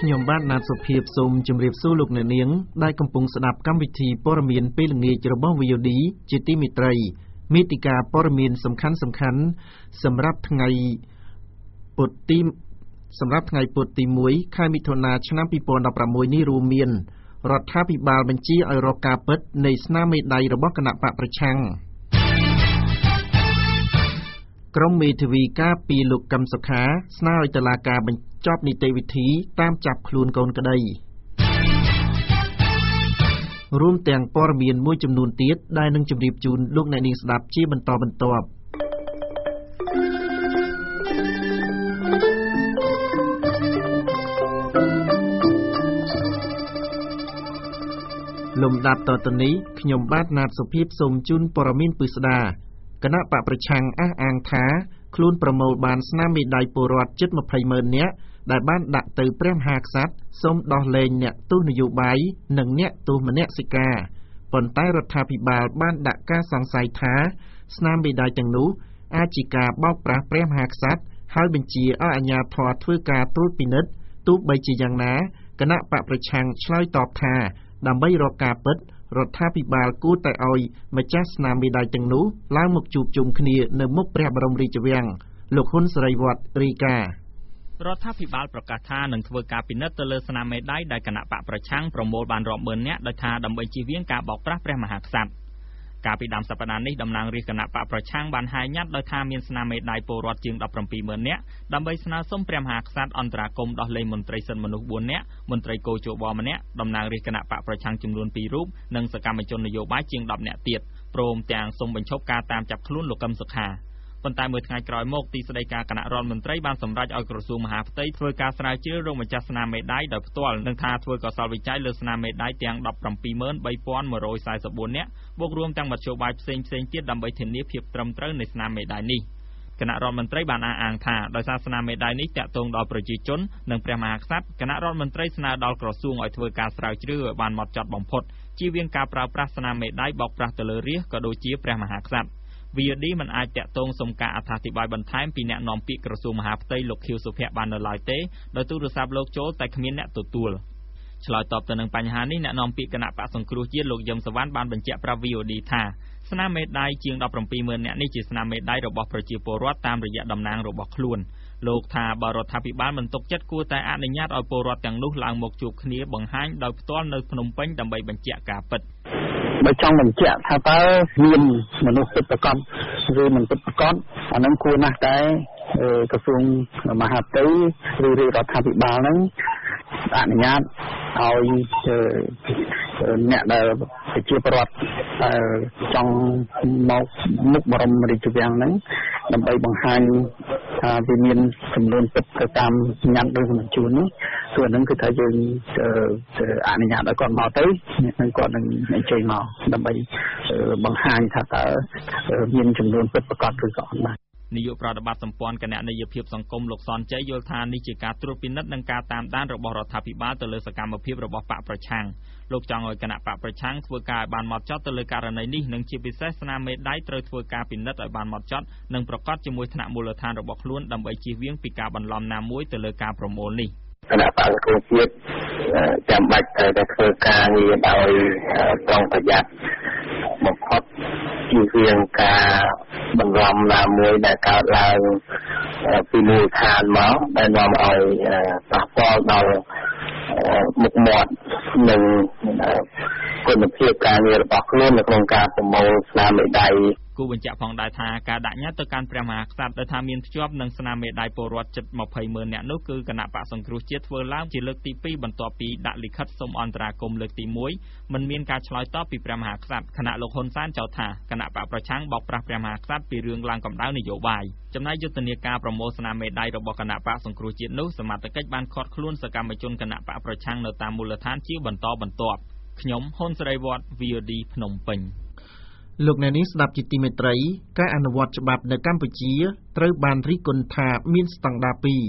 ខ្ញុំបាទណាតសុភាពសូមជម្រាបសួរលោកអ្នកនាងដែលកំពុងស្ដាប់កម្មវិធីព័ត៌មានពេលល្ងាចរបស់ VOD ជាទីមេត្រីមេតិកាព័ត៌មានសំខាន់ៗសម្រាប់ថ្ងៃពុធទី1 ខែមិថុនាឆ្នាំ2016នេះរួមមានរដ្ឋាភិបាលបញ្ជាឲ្យរកការពិតនៃស្នាមមេដៃរបស់គណៈបកប្រឆាំងក្រមមេធាវីការពីលោកកឹមសុខាស្នើឲ្យតុលាការបញ្ចប់នីតិវិធីតាមចាប់ខ្លួនកូនក្តីរួមទាំងព័ត៌មានមួយចំនួនទៀតដែលនឹងជម្រាបជូនលោកអ្នកនាងស្ដាប់ជាបន្តបន្ទាប់លំដាប់តទៅនេះខ្ញុំបាទណាតសុភាពសូមជូនព័ត៌មានពិស្ដាគណៈបកប្រឆាំងអះអាងថាខ្លួនប្រមូលបានស្នាមមេដៃពលរដ្ឋជិត 20,000 នាក់ដែលបានដាក់ទៅព្រះមហាក្សត្រសូមដោះលែងអ្នកទោសនយោបាយនិងអ្នកទោសមនសិការប៉ុន្តែរដ្ឋាភិបាលបានដាក់ការសង្ស័យថាស្នាមមេដៃទាំងនោះអាចជាការបោកប្រាស់ព្រះមហាក្សត្រហើយបញ្ជាឲ្យអាជ្ញាធរធ្វើការត្រួតពិនិត្យទោះបីជាយ៉ាងណាគណៈបកប្រឆាំងឆ្លើយតបថាដើម្បីរកការពិតរដ្ឋាភិបាលគួរតែឲ្យម្ចាស់ស្នាមមេដៃទាំងនោះឡើងមកជួបជុំគ្នានៅមុខព្រះបរមរាជវាំងលោកហ៊ុនសេរីវត្តរាយការណ៍រដ្ឋាភិបាលប្រកាសថានឹងធ្វើការពិនិត្យទៅលើស្នាមមេដៃដែលគណៈបកប្រឆាំងប្រមូលបានរាប់ម៉ឺននាក់ដោយថាដើម្បីជៀសវាងការបោកប្រាស់ព្រះមហាក្សត្រកាលពីដើមសប្តាហ៍នេះតំណាងរាស្ត្រគណៈបកប្រឆាំងបានហែងញាត់ដោយថាមានស្នាមមេដៃពលរដ្ឋជាង 17,000 នាក់ដើម្បីស្នើសុំព្រះមហាក្សត្រអន្តរាគមន៍ដោះលែងមន្ត្រីសិទ្ធិមនុស្ស 4 នាក់មន្ត្រីគយជបម្នាក់តំណាងរាស្ត្រគណៈបកប្រឆាំងចំនួន 2 រូបនិងសកម្មជននយោបាយជាង 10 នាក់ទៀតព្រមទាំងសូមបញ្ឈប់ការតាមចាប់ខ្លួនលោកកឹមសុខាប៉ុន្តែមួយថ្ងៃក្រោយមកទីស្តីការគណៈរដ្ឋមន្ត្រីបានសម្រេចឲ្យក្រសួងមហាផ្ទៃធ្វើការស្រាវជ្រាវរកម្ចាស់ស្នាមមេដៃដោយផ្ទាល់និងថាធ្វើកសលវិច័យលើស្នាមមេដៃទាំង 17,3,144 នាក់បូករួមទាំងមធ្យោបាយផ្សេងៗទៀតដើម្បីធានាភាពត្រឹមត្រូវនៃស្នាមមេដៃនេះគណៈរដ្ឋមន្ត្រីបានអះអាងថាដោយសារស្នាមមេដៃនេះតាក់ទងដល់ប្រជាជននិងព្រះមហាក្សត្រគណៈរដ្ឋមន្ត្រីស្នើដល់ក្រសួងឲ្យធ្វើការស្រាវជ្រាវឲ្យបានហ្មត់ចត់បំផុតជៀសវាងការប្រើប្រាស់ស្នាមមេដៃបោកប្រាស់ទៅលើរាស្ត្រក៏ដូចជាព្រះមហាក្សត្រVOD មិនអាចតាក់ទងសុំការអត្ថាធិប្បាយបន្ថែមពីអ្នកនាំពាក្យក្រសួងមហាផ្ទៃលោកខៀវសុភ័ក្របាននៅឡើយទេដោយទូរស័ព្ទលោកចូលតែគ្មានអ្នកទទួលឆ្លើយតបទៅនឹងបញ្ហានេះអ្នកនាំពាក្យគណៈបកសង្គ្រោះជាតិលោកយឹមសវណ្ណបានបញ្ជាក់ប្រាប់ VOD ថាស្នាមមេដៃជាង 17,000 នាក់នេះជាស្នាមមេដៃរបស់ប្រជាពលរដ្ឋតាមរយៈតំណាងរបស់ខ្លួនលោកថាបើរដ្ឋាភិបាលមិនទុកចិត្តគួរតែអនុញ្ញាតឲ្យពលរដ្ឋទាំងនោះឡើងមកជួបគ្នាបង្ហាញដោយផ្ទាល់នៅភ្នំពេញដើម្បីបញ្ជាក់ការពិតបើចង់បញ្ជាក់ថាតើមានមនុស្សពិតប្រាកដឬមិនពិតប្រាកដអានឹងគួរណាស់តែក្រសួងមហាផ្ទៃឬរដ្ឋាភិបាលហ្នឹងអនុញ្ញាតឲ្យអ្នកដែលប្រជាពលរដ្ឋចង់មកមុខបរមរាជវាំងហ្នឹងដើម្បីបង្ហាញថាវាមានចំនួនពិតទៅតាមសញ្ញាឬមិនជួននេះគឺអានឹងគឺថាយើងអនុញ្ញាតឲ្យគាត់មកទៅហើយគាត់នឹងអញ្ជើញមកដើម្បីបង្ហាញថាតើមានចំនួនពិតប្រាកដឬក៏អត់បាទនាយកប្រតិបត្តិសម្ព័ន្ធគណនេយ្យភាពសង្គមលោកសនជ័យយល់ថានេះជាការត្រួតពិនិត្យនិងការតាមដានរបស់រដ្ឋាភិបាលទៅលើសកម្មភាពរបស់បកប្រឆាំងលោកចង់ឲ្យគណៈបកប្រឆាំងធ្វើការឲ្យបានហ្មត់ចត់ទៅលើករណីនេះនិងជាពិសេសស្នាមមេដៃត្រូវធ្វើការពិនិត្យឲ្យបានហ្មត់ចត់និងប្រកបជាមួយថ្នាក់មូលដ្ឋានរបស់ខ្លួនដើម្បីជៀសវាងពីការបន្លំណាមួយទៅលើការប្រមូលនេះគណៈបកសង្គ្រោះជាតិចាំបាច់ត្រូវតែធ្វើការងារដោយប្រុងប្រយ័ត្នបំផុតជៀសវាងការបន្លំណាមួយដែលកើតឡើងពីមូលដ្ឋានមកដែលនាំឲ្យប៉ះពាល់ដល់មុខមាត់និងគុណភាពការងាររបស់ខ្លួននៅក្នុងការប្រមូលស្នាមមេដៃគូបញ្ជាក់ផងដែរថាការដាក់ញត្តិទៅកាន់ព្រះមហាក្សត្រដែលថាមានភ្ជាប់នឹងស្នាមមេដៃពលរដ្ឋជិត 20,000 នាក់នោះគឺគណៈបកសង្គ្រោះជាតិធ្វើឡើងជាលើកទី2បន្ទាប់ពីដាក់លិខិតសុំអន្តរាគមន៍លើកទី1មិនមានការឆ្លើយតបពីព្រះមហាក្សត្រគណៈលោកហ៊ុនសែនចោទថាគណៈបកប្រឆាំងបោកប្រាស់ព្រះមហាក្សត្រពីរឿងឡើងកម្ដៅនយោបាយចំណែកយុទ្ធនាការប្រមូលស្នាមមេដៃរបស់គណៈបកសង្គ្រោះជាតិនោះសមត្ថកិច្ចបានឃាត់ខ្លួនសកម្មជនគណៈបកប្រឆាំងនៅតាមមូលដ្ឋានជាបន្តបន្ទាប់ខ្ញុំហ៊ុនសេរីវត្ត VOD ភ្នំពេញលោកអ្នកនាងស្ដាប់ជាទីមេត្រីការអនុវត្តច្បាប់នៅកម្ពុជាត្រូវបានរិះគន់ថាមានស្តង់ដារ2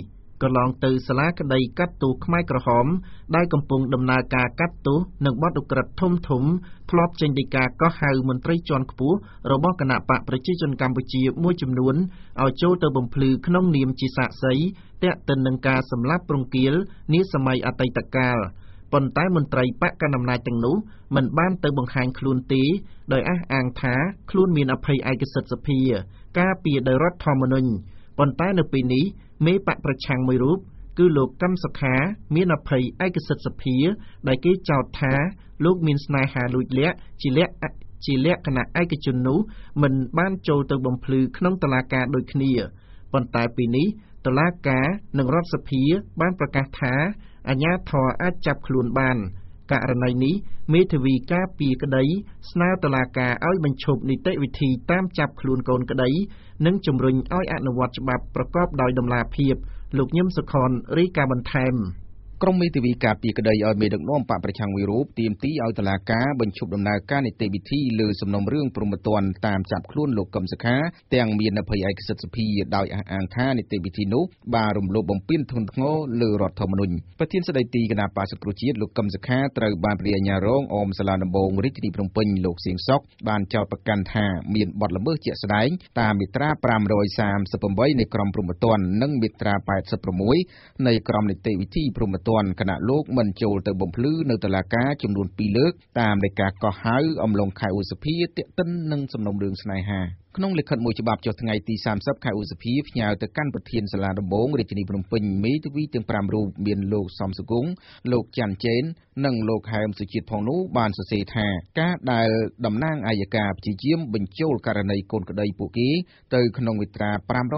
ក៏ឡងទៅសាលាក្តីកាត់ទោសខ្មែរក្រហមដែលកំពុងដំណើរការកាត់ទោសនិងបទឧក្រិដ្ឋធំធ្លាប់ចេញដីកាកោះហៅមន្ត្រីជាន់ខ្ពស់របស់គណៈបកប្រជាជនកម្ពុជាមួយចំនួនឲ្យចូលទៅបំភ្លឺក្នុងនាមជាសាក្សីទាក់ទិននឹងការសម្លាប់ព្រំគាលនាសម័យអតីតកាលប៉ុន្តែមន្ត្រីបកកណ្ដាលអំណាចទាំងនោះមិនបានទៅបង្ហាញខ្លួនទេដោយអះអាងថាខ្លួនមានអភ័យឯកសិទ្ធិសភាការពារដោយរដ្ឋធម្មនុញ្ញប៉ុន្តែនៅពេលនេះមេបកប្រឆាំងមួយរូបគឺលោកកឹមសុខាមានអភ័យឯកសិទ្ធិសភាដែលគេចោទថាលោកមានស្នេហាលួចលាក់ជាលក្ខណៈឯកជននោះមិនបានចូលទៅបំភ្លឺក្នុងតុលាការដូចគ្នាប៉ុន្តែពេលនេះតុលាការនិងរដ្ឋសភាបានប្រកាសថាអាជ្ញាធរអាចចាប់ខ្លួនបានករណីនេះមេធាវីការពារក្តីស្នើតុលាការឲ្យបញ្ឈប់នីតិវិធីតាមចាប់ខ្លួនកូនក្តីនិងជំរុញឲ្យអនុវត្តច្បាប់ប្រកបដោយតម្លាភាពលោកញឹមសុខនរាយការណ៍បន្ថែមក្រុមមេធាវីការពារក្តីឲ្យមេដឹកនាំបកប្រឆាំងមួយរូបទាមទារឲ្យតុលាការបញ្ឈប់ដំណើរការនីតិវិធីលើសំណុំរឿងព្រហ្មទណ្ឌតាមចាប់ខ្លួនលោកកឹមសុខាទាំងមានអភ័យឯកសិទ្ធិសភាដោយអះអាងថានីតិវិធីនោះបានរំលោភបំពានធ្ងន់ធ្ងរលើរដ្ឋធម្មនុញ្ញប្រធានស្ដីទីគណៈបក្សសង្គ្រោះជាតិលោកកឹមសុខាត្រូវបានព្រះអាជ្ញារងអមសាលាដំបងរាជធានីភ្នំពេញលោកសៀងសុកបានចោទប្រកាន់ថាមានបទល្មើសជាក់ស្ដែងតាមមាត្រា538នៃក្រមព្រហ្មទណ្ឌនិងមាត្រា86នៃក្រមនីតិវិធីព្រហ្មទណ្ឌគណៈលោកមិនចូលទៅបំភ្លឺនៅតុលាការចំនួន2លើកតាមដីកាកោះហៅអំឡុងខែឧសភាទាក់ទិននឹងសំណុំរឿងស្នេហាក្នុងលិខិតមួយច្បាប់ចុះថ្ងៃទី30ខែឧសភាផ្ញើទៅកាន់ប្រធានសាលាដំបងរាជធានីភ្នំពេញមេធាវីទាំង5រូបមានលោកសំសុគង្គលោកច័ន្ទចេននិងលោកហែមសុជាតិផងនោះបានសរសេរថាការដែលតំណាងអัยការព្យាយាមបញ្ចូលករណីកូនក្តីពួកគេទៅក្នុងមាត្រា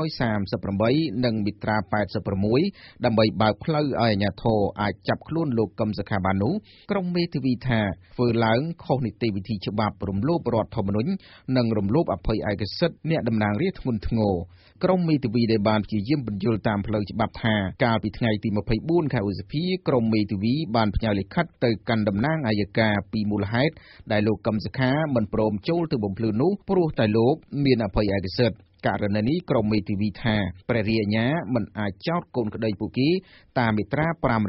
538និងមាត្រា86ដើម្បីបើកផ្លូវឲ្យអាជ្ញាធរអាចចាប់ខ្លួនលោកកឹមសុខាបាននោះក្រុមមេធាវីថាធ្វើឡើងខុសនីតិវិធីច្បាប់រំលោភរដ្ឋធម្មនុញ្ញនិងរំលោភអភ័យឯកសិទ្ធិអ្នកតំណាងរាស្ត្រធ្ងន់ធ្ងរក្រុមមេធាវីដែលបានព្យាយាមបញ្យល់តាមផ្លូវច្បាប់ថាកាលពីថ្ងៃទី24ខែឧសភាក្រុមមេធាវីបានផ្ញើលិខិតទៅកាន់តំណាងអัยការពីមូលហេតុដែលលោកកឹមសុខាមិនព្រមចូលទៅបំភ្លឺនោះព្រោះតែលោកមានអភ័យឯកសិទ្ធិករណីនេះក្រុមមេធាវីថាព្រះរាជអាជ្ញាមិនអាចចោទកូនក្តីពួកគេតាមមាត្រា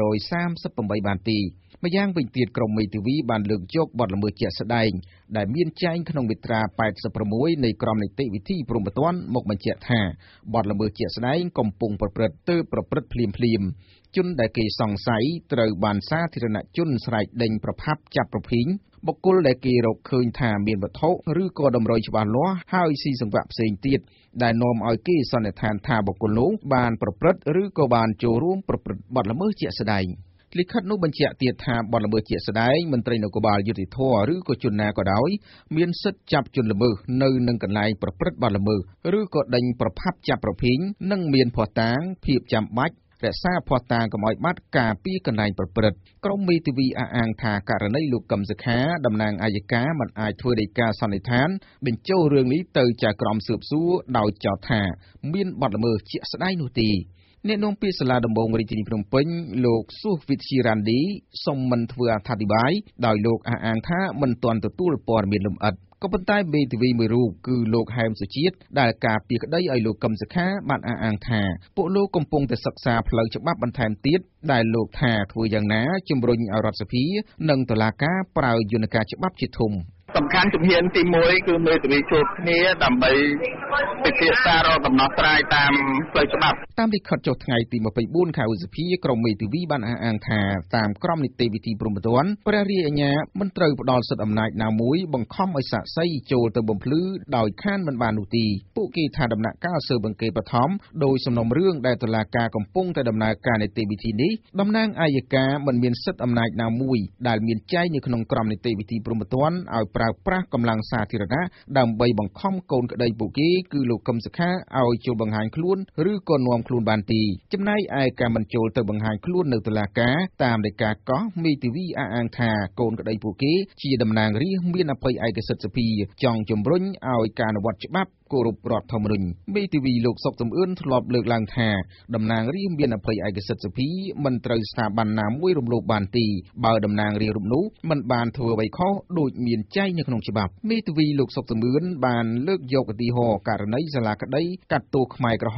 538បានទេម្យ៉ាងវិញទៀតក្រុមមេធាវីបានលើកយកបទល្មើសជាក់ស្ដែងដែលមានចែងក្នុងមាត្រា86នៃក្រមនីតិវិធីព្រហ្មទណ្ឌមកបញ្ជាក់ថាបទល្មើសជាក់ស្ដែងកំពុងប្រព្រឹត្តភ្លាមជនដែលគេសង្ស័យត្រូវបានសាធារណជនស្រែកដេញប្រផាប់ចាប់ប្រភីងបុគ្គលដែលគេរកឃើញថាមានវត្ថុឬក៏តម្រុយច្បាស់លាស់ហើយស៊ីសង្វាក់ផ្សេងទៀតដែលនាំឲ្យគេសន្និដ្ឋានថាបុគ្គលនោះបានប្រព្រឹត្តឬក៏បានចូលរួមប្រព្រឹត្តបទល្មើសជាក់ស្ដែងលិខិតនោះបញ្ជាក់ទៀតថាបទល្មើសជាក់ស្ដែងមន្ត្រីនគរបាលយុតិធធឬក៏ជនណាក៏ដោយមានសិទ្ធិចាប់ជនល្មើសនៅនឹងកន្លែងប្រព្រឹត្តបទល្មើសឬក៏ដេញប្រផាប់ចាប់ប្រភេងនិងមានភស្តុតាងភាពចាំបាច់រក្សាភស្តុតាងកុំឲ្យបាត់ការពីកន្លែងប្រព្រឹត្តក្រុមមេធាវីអះអាងថាករណីលោកកឹមសុខាតំណាងអัยការមិនអាចធ្វើដីកាសន្និដ្ឋានបញ្ចូលរឿងនេះទៅចៅក្រមស៊ើបសួរដោយចោទថាមានបទល្មើសជាក់ស្ដែងនោះទេអ្នកនាំពាក្យសាលាដំបងរាជធានីភ្នំពេញលោកសុសវិទ្យារ៉ាន់ឌីសូមមិនធ្វើអត្ថាធិប្បាយដោយលោកអះអាងថាមិនទាន់ទទួលព័ត៌មានលម្អិតក៏ប៉ុន្តែមេធាវីមួយរូបគឺលោកហែមសុជាតិដែលការពារក្តីឲ្យលោកកឹមសុខាបានអះអាងថាពួកលោកកំពុងតែសិក្សាផ្លូវច្បាប់បន្ថែមទៀតដែលលោកថាធ្វើយ៉ាងណាជំរុញឲ្យរដ្ឋសភានិងតុលាការប្រើយន្តការច្បាប់ជាធំសំខាន់ជំហានទី1គឺមេធាវីជួបគ្នាដើម្បីពិភាក្សារកដំណោះស្រាយតាមផ្លូវច្បាប់តាមលិខិតចុះថ្ងៃទី24ខែឧសភាក្រុមមេធាវីបានអះអាងថាតាមក្រមនីតិវិធីព្រហ្មទណ្ឌព្រះរាជអាជ្ញាមិនត្រូវផ្ដល់សិទ្ធិអំណាចណាមួយបង្ខំឲ្យសាក្សីចូលទៅបំភ្លឺដោយខានមិនបាននោះទេពួកគេថាដំណាក់កាលស៊ើបអង្កេតបឋមដោយសំណុំរឿងដែលតុលាការកំពុងតែដំណើរការនីតិវិធីនេះតំណាងអัยការមិនមានសិទ្ធិអំណាចណាមួយដែលមានចែងនៅក្នុងក្រមនីតិវិធីព្រហ្មទណ្ឌឲ្យប្រើប្រាស់កម្លាំងសាធារណៈដើម្បីបង្ខំកូនក្តីពួកគេគឺលោកកឹមសុខាឲ្យចូលបង្ហាញខ្លួនឬក៏នាំខ្លួនបានទេចំណែកឯការមិនចូលទៅបង្ហាញខ្លួននៅតុលាការតាមដីកាកោះមេធាវីអះអាងថាកូនក្តីពួកគេជាតំណាងរាស្ត្រមានអភ័យឯកសិទ្ធិសភាចង់ជំរុញឲ្យការអនុវត្តច្បាប់គោរពរដ្ឋធម្មនុញ្ញមេធាវីលោកសុកសំអឿនធ្លាប់លើកឡើងថាតំណាងរាស្ត្រមានអភ័យឯកសិទ្ធិសភាមិនត្រូវស្ថាប័នណាមួយរំលោភបានទេបើតំណាងរាស្ត្ររូបនោះមិនបានធ្វើអ្វីខុសដូចមានចែងនៅក្នុងច្បាប់មេធាវីលោកសុកសំអឿនបានលើកយកឧទាហរណ៍ករណីសាលាក្តីកាត់ទោសខ្មែរក្រហម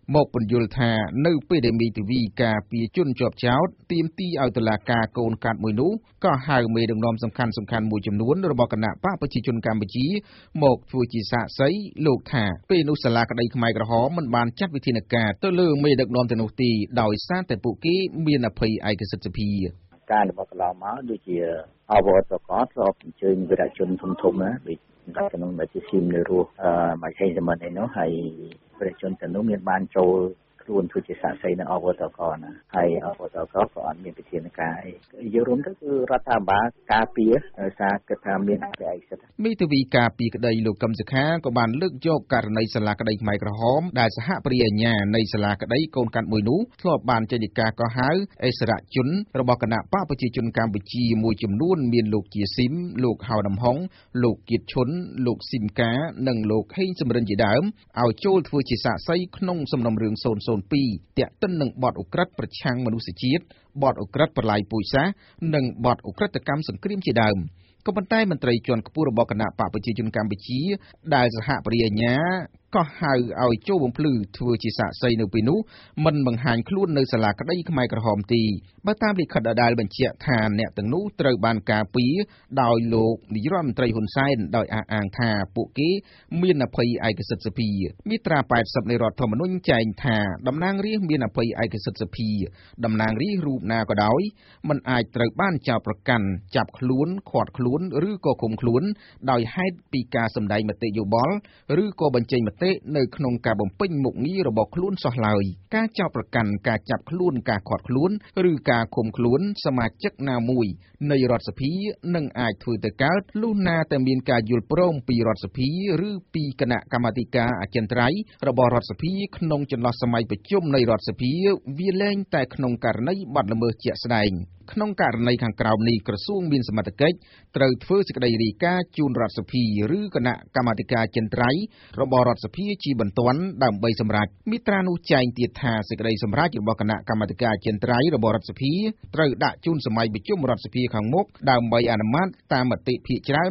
មកពន្យល់ថានៅពេលដែលមេធាវីការពារជនជាប់ចោទទាមទារឲ្យតុលាការកូនកាត់មួយនោះក៏ហៅមេដឹកនាំសំខាន់មួយចំនួនរបស់គណៈបកប្រជាជនកម្ពុជាមកធ្វើជាសាក្សីលោកថាពេលនោះសាលាក្តីខ្មែរក្រហមមិនបានចាត់វិធានការទៅលើមេដឹកនាំទាំងនោះទេដោយសារតែពួកគេមានអភ័យឯកសិទ្ធិសភាការរបស់កន្លងមកដូចជាអវត្តកតធ្លាប់អញ្ជើញវិរៈជនធំណាដូចក្នុងដែលជាស៊ីមនៅរស់មកហេតុមិនឯនោះហើយវិរៈជនទាំងនោះមានបានចូលខ្លួនធ្វើជាសាក្សីនៅអវត្តកណាហើយអវត្តកក៏អត់មានវិធានការយករួមទៅគឺរដ្ឋាភិបាលការពារសារគិតថាមានអភិឯកសិទ្ធិមេធាវីការពារក្តីលោកកឹមសុខាក៏បានលើកយកករណីសាលាក្តីខ្មែរក្រហមដែលសហប្រតិអាជ្ញានៃសាលាក្តីកូនកាត់មួយនោះធ្លាប់បានចេញដីកាកោះហៅអិសរាជជនរបស់គណៈបកប្រជាជនកម្ពុជាមួយចំនួនមានលោកជាស៊ីមលោកហៅដំហុងលោកគៀតឈុនលោកស៊ីមកានិងលោកហេងសំរិនជាដើមឲ្យចូលធ្វើជាសាក្សីក្នុងសំណុំរឿង002ទាក់ទិននឹងបទឧក្រិដ្ឋប្រឆាំងមនុស្សជាតិបទឧក្រិដ្ឋប្រឡាយពូជសាសន៍និងបទឧក្រិដ្ឋកម្មសង្គ្រាមជាដើមក៏ប៉ុន្តែមន្ត្រីជាន់ខ្ពស់របស់គណៈបកប្រជាជនកម្ពុជាដែលសហប្រតិអាជ្ញាក៏ហៅឲ្យចូលបំភ្លឺធ្វើជាសាក្សីនៅពេលនោះមិនបង្ហាញខ្លួននៅសាលាក្តីខ្មែរក្រហមទេបើតាមលិខិតដដែលបញ្ជាក់ថាអ្នកទាំងនោះត្រូវបានការពារដោយលោកនាយរដ្ឋមន្ត្រីហ៊ុនសែនដោយអះអាងថាពួកគេមានអភ័យឯកសិទ្ធិសភាមាត្រា80នៃរដ្ឋធម្មនុញ្ញចែងថាតំណាងរាស្ត្រមានអភ័យឯកសិទ្ធិសភាតំណាងរាស្ត្ររូបណាក៏ដោយមិនអាចត្រូវបានចោទប្រកាន់ចាប់ខ្លួនឃាត់ខ្លួនឬក៏ឃុំខ្លួនដោយហេតុពីការសម្ដែងមតិយោបល់ឬក៏បញ្ចេញមតិនៅក្នុងការបំពេញមុខងាររបស់ខ្លួនសោះឡើយការចោទប្រកាន់ការចាប់ខ្លួនការឃាត់ខ្លួនឬការឃុំខ្លួនសមាជិកណាមួយនៃរដ្ឋសភានឹងអាចធ្វើទៅកើតលុះណាតែមានការយល់ព្រមពីរដ្ឋសភាឬពីគណៈកម្មាធិការអចិន្ត្រៃយ៍របស់រដ្ឋសភាក្នុងចន្លោះសម័យប្រជុំនៃរដ្ឋសភាវាលែងតែក្នុងករណីបទល្មើសជាក់ស្ដែងក្នុងករណីខាងក្រោមនេះក្រសួងមានសមត្ថកិច្ចត្រូវធ្វើសេចក្តីរាយការណ៍ជូនរដ្ឋសភាឬគណៈកម្មាធិការអចិន្ត្រៃយ៍របស់រដ្ឋសភាជាបន្ទាន់ដើម្បីសម្រេចមាត្រានោះចែងទៀតថាសេចក្តីសម្រេចរបស់គណៈកម្មាធិការអចិន្ត្រៃយ៍របស់រដ្ឋសភាត្រូវដាក់ជូនសម័យប្រជុំរដ្ឋសភាខាងមុខដើម្បីអនុម័តតាមមតិភាគច្រើន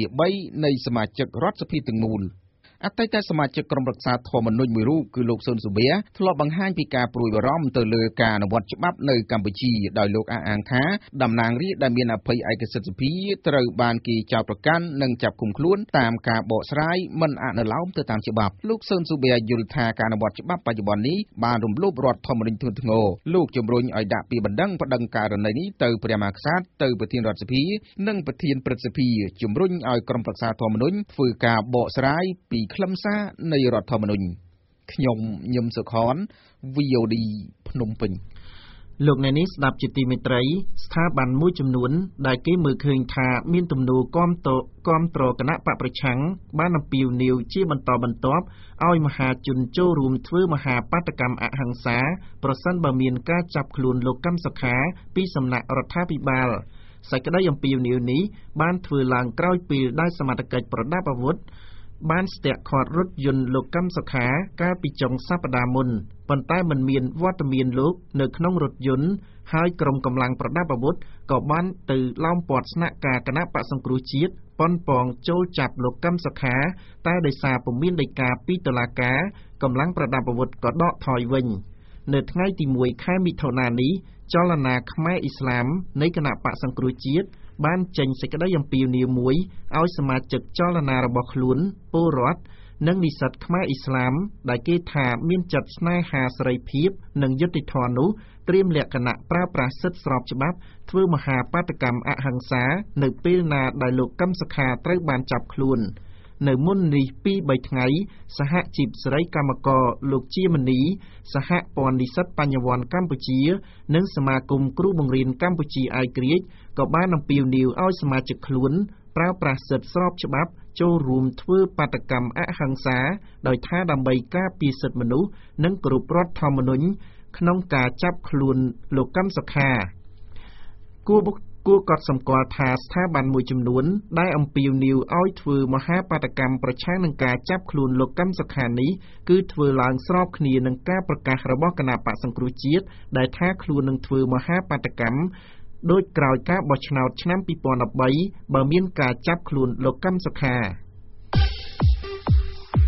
2/3នៃសមាជិករដ្ឋសភាទាំងមូលអតីតសមាជិកក្រុមប្រឹក្សាធម្មនុញ្ញមួយរូបគឺលោកស៊ុនស៊ូប៊ែធ្លាប់បង្ហាញពីការព្រួយបារម្ភទៅលើការអនុវត្តច្បាប់នៅកម្ពុជាដោយលោកអះអាងថាតំណាងរាស្ត្រដែលមានអភ័យឯកសិទ្ធិសភាត្រូវបានគេចោទប្រកាន់និងចាប់ឃុំខ្លួនតាមការបកស្រាយមិនអនុលោមទៅតាមច្បាប់លោកស៊ុនស៊ូប៊ែយល់ថាការអនុវត្តច្បាប់បច្ចុប្បន្ននេះបានរំលោភរដ្ឋធម្មនុញ្ញធ្ងន់ធ្ងរលោកជំរុញឲ្យដាក់ពាក្យបណ្ដឹងករណីនេះទៅព្រះមហាក្សត្រទៅប្រធានរដ្ឋសភានិងប្រធានព្រឹទ្ធសភាជំរុញឲ្យក្រុមប្រឹក្សាធម្មនុញ្ញធ្វើការបកស្រាយពីខ្លឹមសារនៃរដ្ឋធម្មនុញ្ញខ្ញុំញឹមសុខន VOD ភ្នំពេញលោកអ្នកនេះស្ដាប់ជាទីមេត្រីស្ថាប័នមួយចំនួនដែលគេមើលឃើញថាមានទំនួលគាំទ្រគណៈបកប្រឆាំងបានអំពាវនាវជាបន្តបន្ទាប់ឲ្យមហាជនចូលរួមធ្វើមហាបាតកម្មអហិង្សាប្រសិនបើមានការចាប់ខ្លួនលោកកឹមសុខាពីសំណាក់រដ្ឋាភិបាលសេចក្តីអំពាវនាវនេះបានធ្វើឡើងក្រោយពេលដែលសមត្ថកិច្ចប្រដាប់អាវុធបានស្ទាក់ឃាត់រថយន្តលោកកឹមសុខាកាលពីចុងសប្តាហ៍មុនប៉ុន្តែមិនមានវត្តមានលោកនៅក្នុងរថយន្តហើយក្រុមកម្លាំងប្រដាប់អាវុធក៏បានទៅឡោមព័ទ្ធស្នាក់ការគណៈបក្សសង្គ្រោះជាតិប៉ុនប៉ងចូលចាប់លោកកឹមសុខាតែដោយសារពុំមានដីកាពីតុលាការកម្លាំងប្រដាប់អាវុធក៏ដកថយវិញនៅថ្ងៃទី1ខែមិថុនានេះចលនាខ្មែរអ៊ីស្លាមនៃគណៈបក្សសង្គ្រោះជាតិបានចេញសេចក្តីអំពាវនាវមួយឲ្យសមាជិកចលនារបស់ខ្លួនពលរដ្ឋនិងនិស្សិតខ្មែរអ៊ីស្លាមដែលគេថាមានចិត្តស្នេហាសេរីភាពនិងយុត្តិធម៌នោះត្រៀមលក្ខណៈប្រើប្រាស់សិទ្ធិស្របច្បាប់ធ្វើមហាបាតកម្មអហិង្សានៅពេលណាដែលលោកកឹមសុខាត្រូវបានចាប់ខ្លួននៅមុននេះ 2-3 ថ្ងៃសហជីពសេរីកម្មករលោកជាមនីសហព័ន្ធនិស្សិតបញ្ញវន្តកម្ពុជានិងសមាគមគ្រូបង្រៀនកម្ពុជាឯករាជ្យក៏បានអំពាវនាវឲ្យសមាជិកខ្លួនប្រើប្រាស់សិទ្ធិស្របច្បាប់ចូលរួមធ្វើបាតកម្មអហិង្សាដោយថាដើម្បីការពារសិទ្ធិមនុស្សនិងគោរពរដ្ឋធម្មនុញ្ញក្នុងការចាប់ខ្លួនលោកកឹមសុខាគួរកត់សម្គាល់ថាស្ថាប័នមួយចំនួនដែលអំពាវនាវឲ្យធ្វើមហាបាតកម្មប្រឆាំងនឹងការចាប់ខ្លួនលោកកឹមសុខានេះគឺធ្វើឡើងស្របគ្នានឹងការប្រកាសរបស់គណៈបក្សសង្គ្រោះជាតិដែលថាខ្លួននឹងធ្វើមហាបាតកម្មដោយក្រោយការបោះឆ្នោតឆ្នាំ2013បើមានការចាប់ខ្លួនលោកកឹមសុខា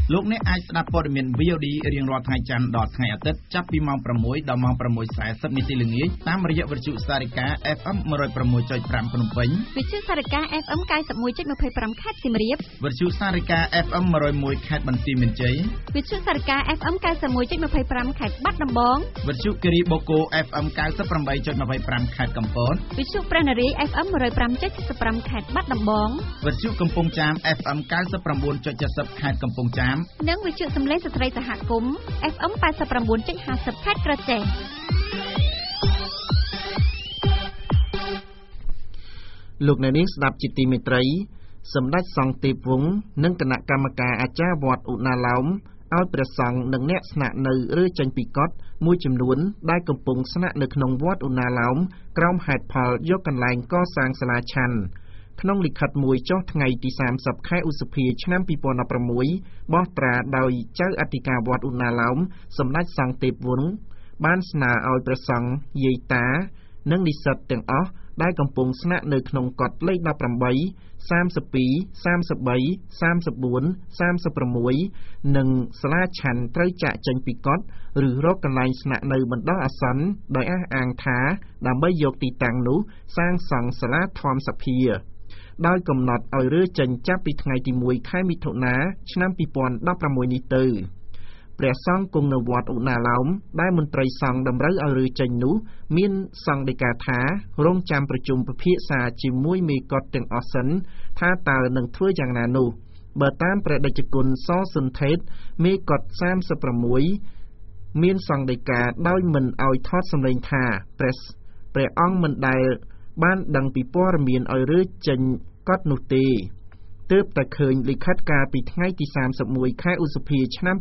លោកអ្នកអាចស្ដាប់ព័ត៌មាន VOD រៀងរាល់ថ្ងៃច័ន្ទដល់ថ្ងៃអាទិត្យចាប់ពីម៉ោង 6 ដល់ម៉ោង 6:40 នាទីល្ងាចតាមរយៈវិទ្យុសារិកា FM 106.5 ភ្នំពេញវិទ្យុសារិកា FM 91.25 ខេត្តសៀមរាបវិទ្យុសារិកា FM 101 ខេត្តបន្ទាយមានជ័យវិទ្យុសារិកា FM 91.25 ខេត្តបាត់ដំបងវិទ្យុគិរីបូកូ FM 98.25 ខេត្តកំពតវិទ្យុព្រះនារី FM 105.75 ខេត្តបាត់ដំបងវិទ្យុកំពង់ចាម FM 99.70 ខេត្តកំពង់ចាមនិងវិទ្យុសំឡេងស្ត្រីសហគមន៍ FM 89.50 ខេត្តក្រចេះលោកអ្នកនាងស្ដាប់ជាទីមេត្រីសម្ដេចសង្ឃទេពវង្សនិងគណៈកម្មការអាចារ្យវត្តឧណាឡោមឲ្យព្រះសង្ឃនិងអ្នកស្នាក់នៅឬចេញពីកុដិមួយចំនួនដែលកំពុងស្នាក់នៅក្នុងវត្តឧណាឡោមក្រោមហេតុផលយកកន្លែងកសាងសាលាឆាន់ក្នុងលិខិតមួយចុះថ្ងៃទី30ខែឧសភាឆ្នាំ2016បោះត្រាដោយចៅអធិការវត្តឧណាឡោមសម្ដេចសង្ឃទេពវង្សបានស្នើឲ្យព្រះសង្ឃយាយតានិងនិស្សិតទាំងអស់ដែលកំពុងស្នាក់នៅក្នុងកុដិលេខ18 32 33 34 36និងសាលាឆាន់ត្រូវចាកចេញពីកុដិឬរកកន្លែងស្នាក់នៅបណ្ដោះអាសន្នដោយអះអាងថាដើម្បីយកទីតាំងនោះសាងសង់សាលាធម្មសភាដោយកំណត់ឲ្យរើចេញចាប់ពីថ្ងៃទី1ខែមិថុនាឆ្នាំ2016នេះទៅព្រះសង្ឃគង់នៅវត្តឧណាឡោមដែលមន្ត្រីសង្ឃតម្រូវឲ្យរើចេញនោះមានសង្ឃដីកាថារងចាំប្រជុំពិភាក្សាជាមួយមេកុដិទាំងអស់សិនថាតើនឹងធ្វើយ៉ាងណានោះបើតាមព្រះតេជគុណសសុនថេតមេកុដិ36មានសង្ឃដីកាដោយមិនឲ្យថតសម្លេងថាព្រះអង្គមិនដែលបានដឹងពីព័ត៌មានឲ្យរើចេញកុដិនោះទេទើបតែឃើញលិខិតកាលពីថ្ងៃទី31ខែឧសភាឆ្នាំ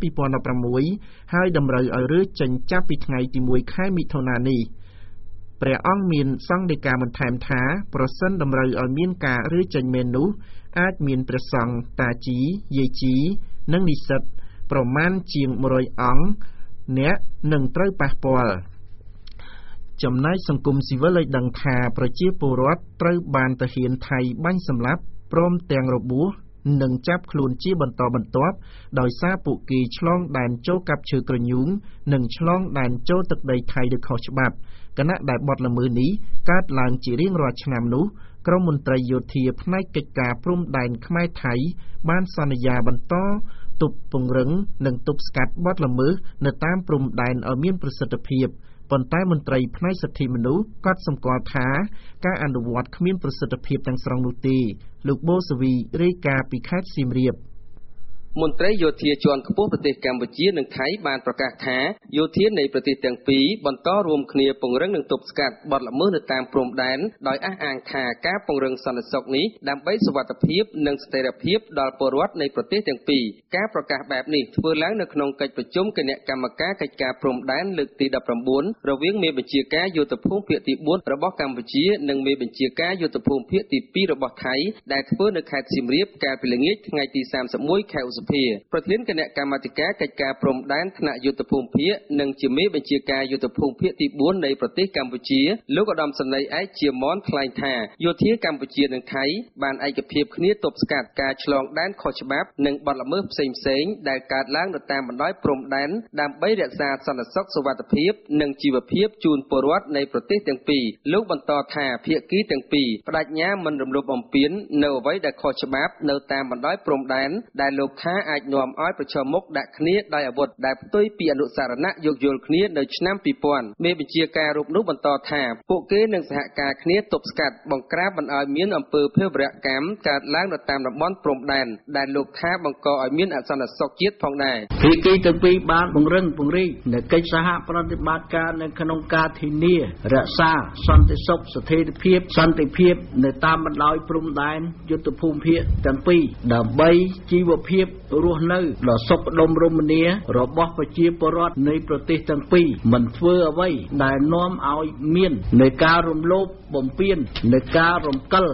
2016ហើយតម្រូវឲ្យរើចេញចាប់ពីថ្ងៃទី1ខែមិថុនានេះព្រះអង្គមានសង្ឃដីកាបន្ថែមថាប្រសិនតម្រូវឲ្យមានការរើចេញមែននោះអាចមានព្រះសង្ឃតាជីយាយជីនិងនិស្សិតប្រមាណជាង100អង្គអ្នកនឹងត្រូវប៉ះពាល់ចំណែកសង្គមស៊ីវិលឲ្យដឹងថាប្រជាពលរដ្ឋត្រូវបានទាហានថៃបាញ់សម្លាប់ព្រមទាំងរបួសនិងចាប់ខ្លួនជាបន្តបន្ទាប់ដោយសារពួកគេឆ្លងដែនចូលកាប់ឈើក្រញូងនិងឆ្លងដែនចូលទឹកដីថៃដោយខុសច្បាប់គណៈដែលបទល្មើសនេះកើតឡើងជារៀងរាល់ឆ្នាំនោះក្រមមន្ត្រីយោធាផ្នែកកិច្ចការព្រំដែនខ្មែរថៃបានសន្យាបន្តទប់ពង្រឹងនិងទប់ស្កាត់បទល្មើសនៅតាមព្រំដែនឲ្យមានប្រសិទ្ធភាពប៉ុន្តែមន្ត្រីផ្នែកសិទ្ធិមនុស្សក៏សម្គាល់ថាការអនុវត្តគ្មានប្រសិទ្ធភាពទាំងស្រុងនោះទេលោកបូសវីរាយការណ៍ពីខេត្តសៀមរាបមន្ត្រីយោធាជាន់ខ្ពស់ប្រទេសកម្ពុជានិងថៃបានប្រកាសថាយោធានៃប្រទេសទាំងពីរបន្តរួមគ្នាពង្រឹងនិងទប់ស្កាត់បទល្មើសនៅតាមព្រំដែនដោយអះអាងថាការពង្រឹងសន្តិសុខនេះដើម្បីសុវត្ថិភាពនិងស្ថិរភាពដល់ពលរដ្ឋនៃប្រទេសទាំងពីរការប្រកាសបែបនេះធ្វើឡើងនៅក្នុងកិច្ចប្រជុំគណៈកម្មការកិច្ចការព្រំដែនលើកទី19រវាងមេបញ្ជាការយោធភូមិភាគទី4របស់កម្ពុជានិងមេបញ្ជាការយោធភូមិភាគទី2របស់ថៃដែលធ្វើនៅខេត្តសៀមរាបកាលពីល្ងាចថ្ងៃទី31ខែឧសភាប្រធានគណៈកម្មាធិការកិច្ចការព្រំដែនថ្នាក់យុទ្ធភូមិភាគនិងជាមេបញ្ជាការយុទ្ធភូមិភាគទី4នៃប្រទេសកម្ពុជាលោកឧត្តមសេនីយ៍ឯកជាមនថ្លែងថាយោធាកម្ពុជានិងថៃបានឯកភាពគ្នាទប់ស្កាត់ការឆ្លងដែនខុសច្បាប់និងបទល្មើសផ្សេងៗដែលកើតឡើងនៅតាមបណ្ដោយព្រំដែនដើម្បីរក្សាសន្តិសុខសុវត្ថិភាពនិងជីវភាពជូនពលរដ្ឋនៃប្រទេសទាំងពីរលោកបន្តថាភាគីទាំងពីរបដិញ្ញាមិនរំលោភបំពាននៅអ្វីដែលខុសច្បាប់នៅតាមបណ្ដោយព្រំដែនដែលលោកថាអាចនាំឲ្យប្រឈមមុខដាក់គ្នាដោយអាវុធដែលផ្ទុយពីអនុស្សរណៈយោគយល់គ្នានៅឆ្នាំ2000មេបញ្ជាការរូបនោះបន្តថាពួកគេនឹងសហការគ្នាទប់ស្កាត់បង្ក្រាបមិនឲ្យមានអំពើភេរវកម្មកើតឡើងនៅតាមតំបន់ព្រំដែនដែលលោកថាបង្កឲ្យមានអសន្តិសុខជាតិផងដែរភាគីទាំងពីរបានពង្រឹងពង្រីកនៅកិច្ចសហប្រតិបត្តិការនៅក្នុងការធានារក្សាសន្តិសុខស្ថិរភាពសន្តិភាពនៅតាមបណ្ដោយព្រំដែនយុទ្ធភូមិភាគទាំងពីរដើម្បីជីវភាពរស់នៅដ៏សុខដុមរមនារបស់ប្រជាពលរដ្ឋនៃប្រទេសទាំងពីរមិនធ្វើអ្វីដែលនាំឲ្យមាននៃការរំលោភបំពាននៃការរំកិល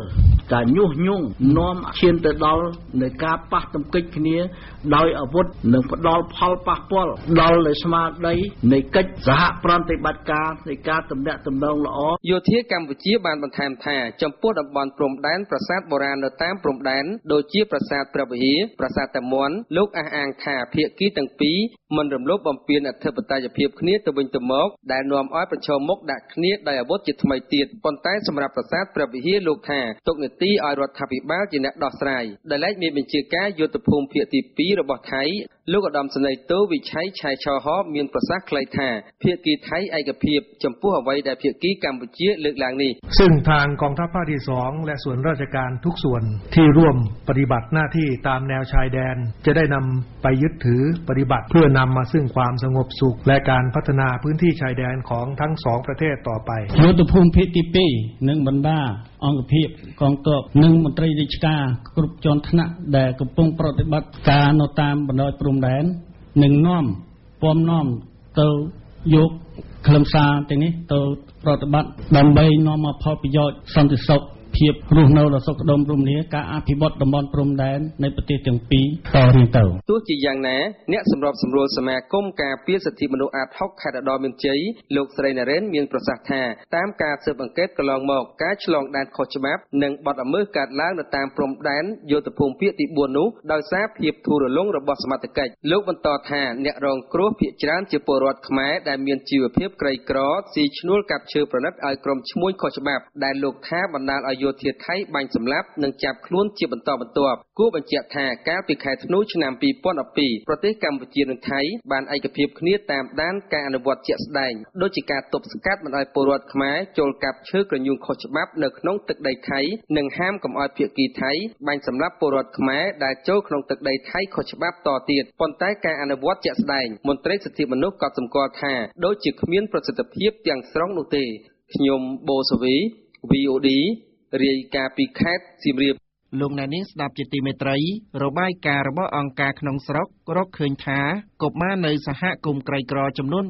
តែញុះញង់នាំឈានទៅដល់នៃការប៉ះទង្គិចគ្នាដោយអាវុធនិងផ្ដល់ផលប៉ះពាល់ដល់លើស្មារតីនៃកិច្ចសហប្រតិបត្តិការនៃការទំនាក់ទំនងល្អយោធាកម្ពុជាបានបន្ថែមថាចំពោះតំបន់ព្រំដែនប្រាសាទបុរាណនៅតាមព្រំដែនដូចជាប្រាសាទព្រះវិហារប្រាសាទតាមាន់លោកអះអាងថាភាគីទាំងពីរមិនរំលោភបំពានអធិបតេយ្យភាពគ្នាទៅវិញទៅមកដែលនាំឲ្យប្រឈមមុខដាក់គ្នាដោយអាវុធជាថ្មីទៀតប៉ុន្តែសម្រាប់ប្រាសាទព្រះវិហារលោកថាទុកនីតិឲ្យរដ្ឋាភិបាលជាអ្នកដោះស្រាយដែលឡែកមានបញ្ជាការយុទ្ធភូមិភាគទី2របស់ថៃលោកឧត្តមសេនីយ៍តូវិឆ័យឆៃឆហមានប្រសាសន៍ខ្លីថាភាគីថៃឯកភាពចំពោះអ្វីដែលភាគីកម្ពុជាលើកឡើងនេះซึ่งทางกองทัพภาคที่2และส่วนราชการทุกส่วนที่ร่วมปฏิบัติหน้าที่ตามแนวชายแดนจะได้นำไปยึดถือปฏิบัติเพื่อนำมาซึ่งความสงบสุขและการพัฒนาพื้นที่ชายแดนของทั้ง2ประเทศต่อไปយុទ្ធភូមិភាគទី2និងបណ្ដាអង្គភាពកងទ័ពនិងមន្ត្រីរាជការគ្រប់ជាន់ថ្នាក់ដែលកំពុងប្រតិបត្តិការនៅតាមបណ្ដោយព្រំដែននឹងនាំទៅយកខ្លឹមសារទាំងនេះទៅប្រតិបត្តិដើម្បីនាំមកផលប្រយោជន៍សន្តិសុខភាពរស់នៅដ៏សុខដុមរមនាការអភិវឌ្ឍតំបន់ព្រំដែននៃប្រទេសទាំងពីរតរៀងទៅទោះជាយ៉ាងណាអ្នកសម្របសម្រួលសមាគមការពារសិទ្ធិមនុស្សអាត60ខេត្តឧត្តរមានជ័យលោកស្រីណារ៉េនមានប្រសាសន៍ថាតាមការស៊ើបអង្កេតកន្លងមកការឆ្លងដែនខុសច្បាប់និងបទល្មើសកើតឡើងនៅតាមព្រំដែនយោធភូមិភាគទី4នោះដោយសារភាពធូររលុងរបស់សមត្ថកិច្ចលោកបន្តថាអ្នករងគ្រោះភាគច្រើនជាពលរដ្ឋខ្មែរដែលមានជីវភាពក្រីក្រស៊ីឈ្នួលកាប់ឈើប្រណិតឲ្យក្រុមឈ្មួញខុសច្បាប់ដែលលោកថាបណ្ដាលឲ្យយោធាថៃបាញ់សម្លាប់និងចាប់ខ្លួនជាបន្តបន្ទាប់គួរបញ្ជាក់ថាកាលពីខែធ្នូឆ្នាំ2012ប្រទេសកម្ពុជានិងថៃបានឯកភាពគ្នាតាមដានការអនុវត្តជាក់ស្ដែងដូចជាការទប់ស្កាត់មិនឲ្យពលរដ្ឋខ្មែរចូលកាប់ឈើក្រញូងខុសច្បាប់នៅក្នុងទឹកដីថៃនិងហាមកុំឲ្យភាគីថៃបាញ់សម្លាប់ពលរដ្ឋខ្មែរដែលចូលក្នុងទឹកដីថៃខុសច្បាប់តទៀតប៉ុន្តែការអនុវត្តជាក់ស្ដែងមន្ត្រីសិទ្ធិមនុស្សក៏សម្គាល់ថាដូចជាគ្មានប្រសិទ្ធភាពទាំងស្រុងនោះទេខ្ញុំបូសាវី VODរាយការណ៍ពីខេត្តសៀមរាបលោកអ្នកនាងស្ដាប់ជាទីមេត្រីរបាយការណ៍របស់អង្គការក្នុងស្រុករកឃើញថាកុមារនៅសហគមន៍ក្រីក្រចំនួន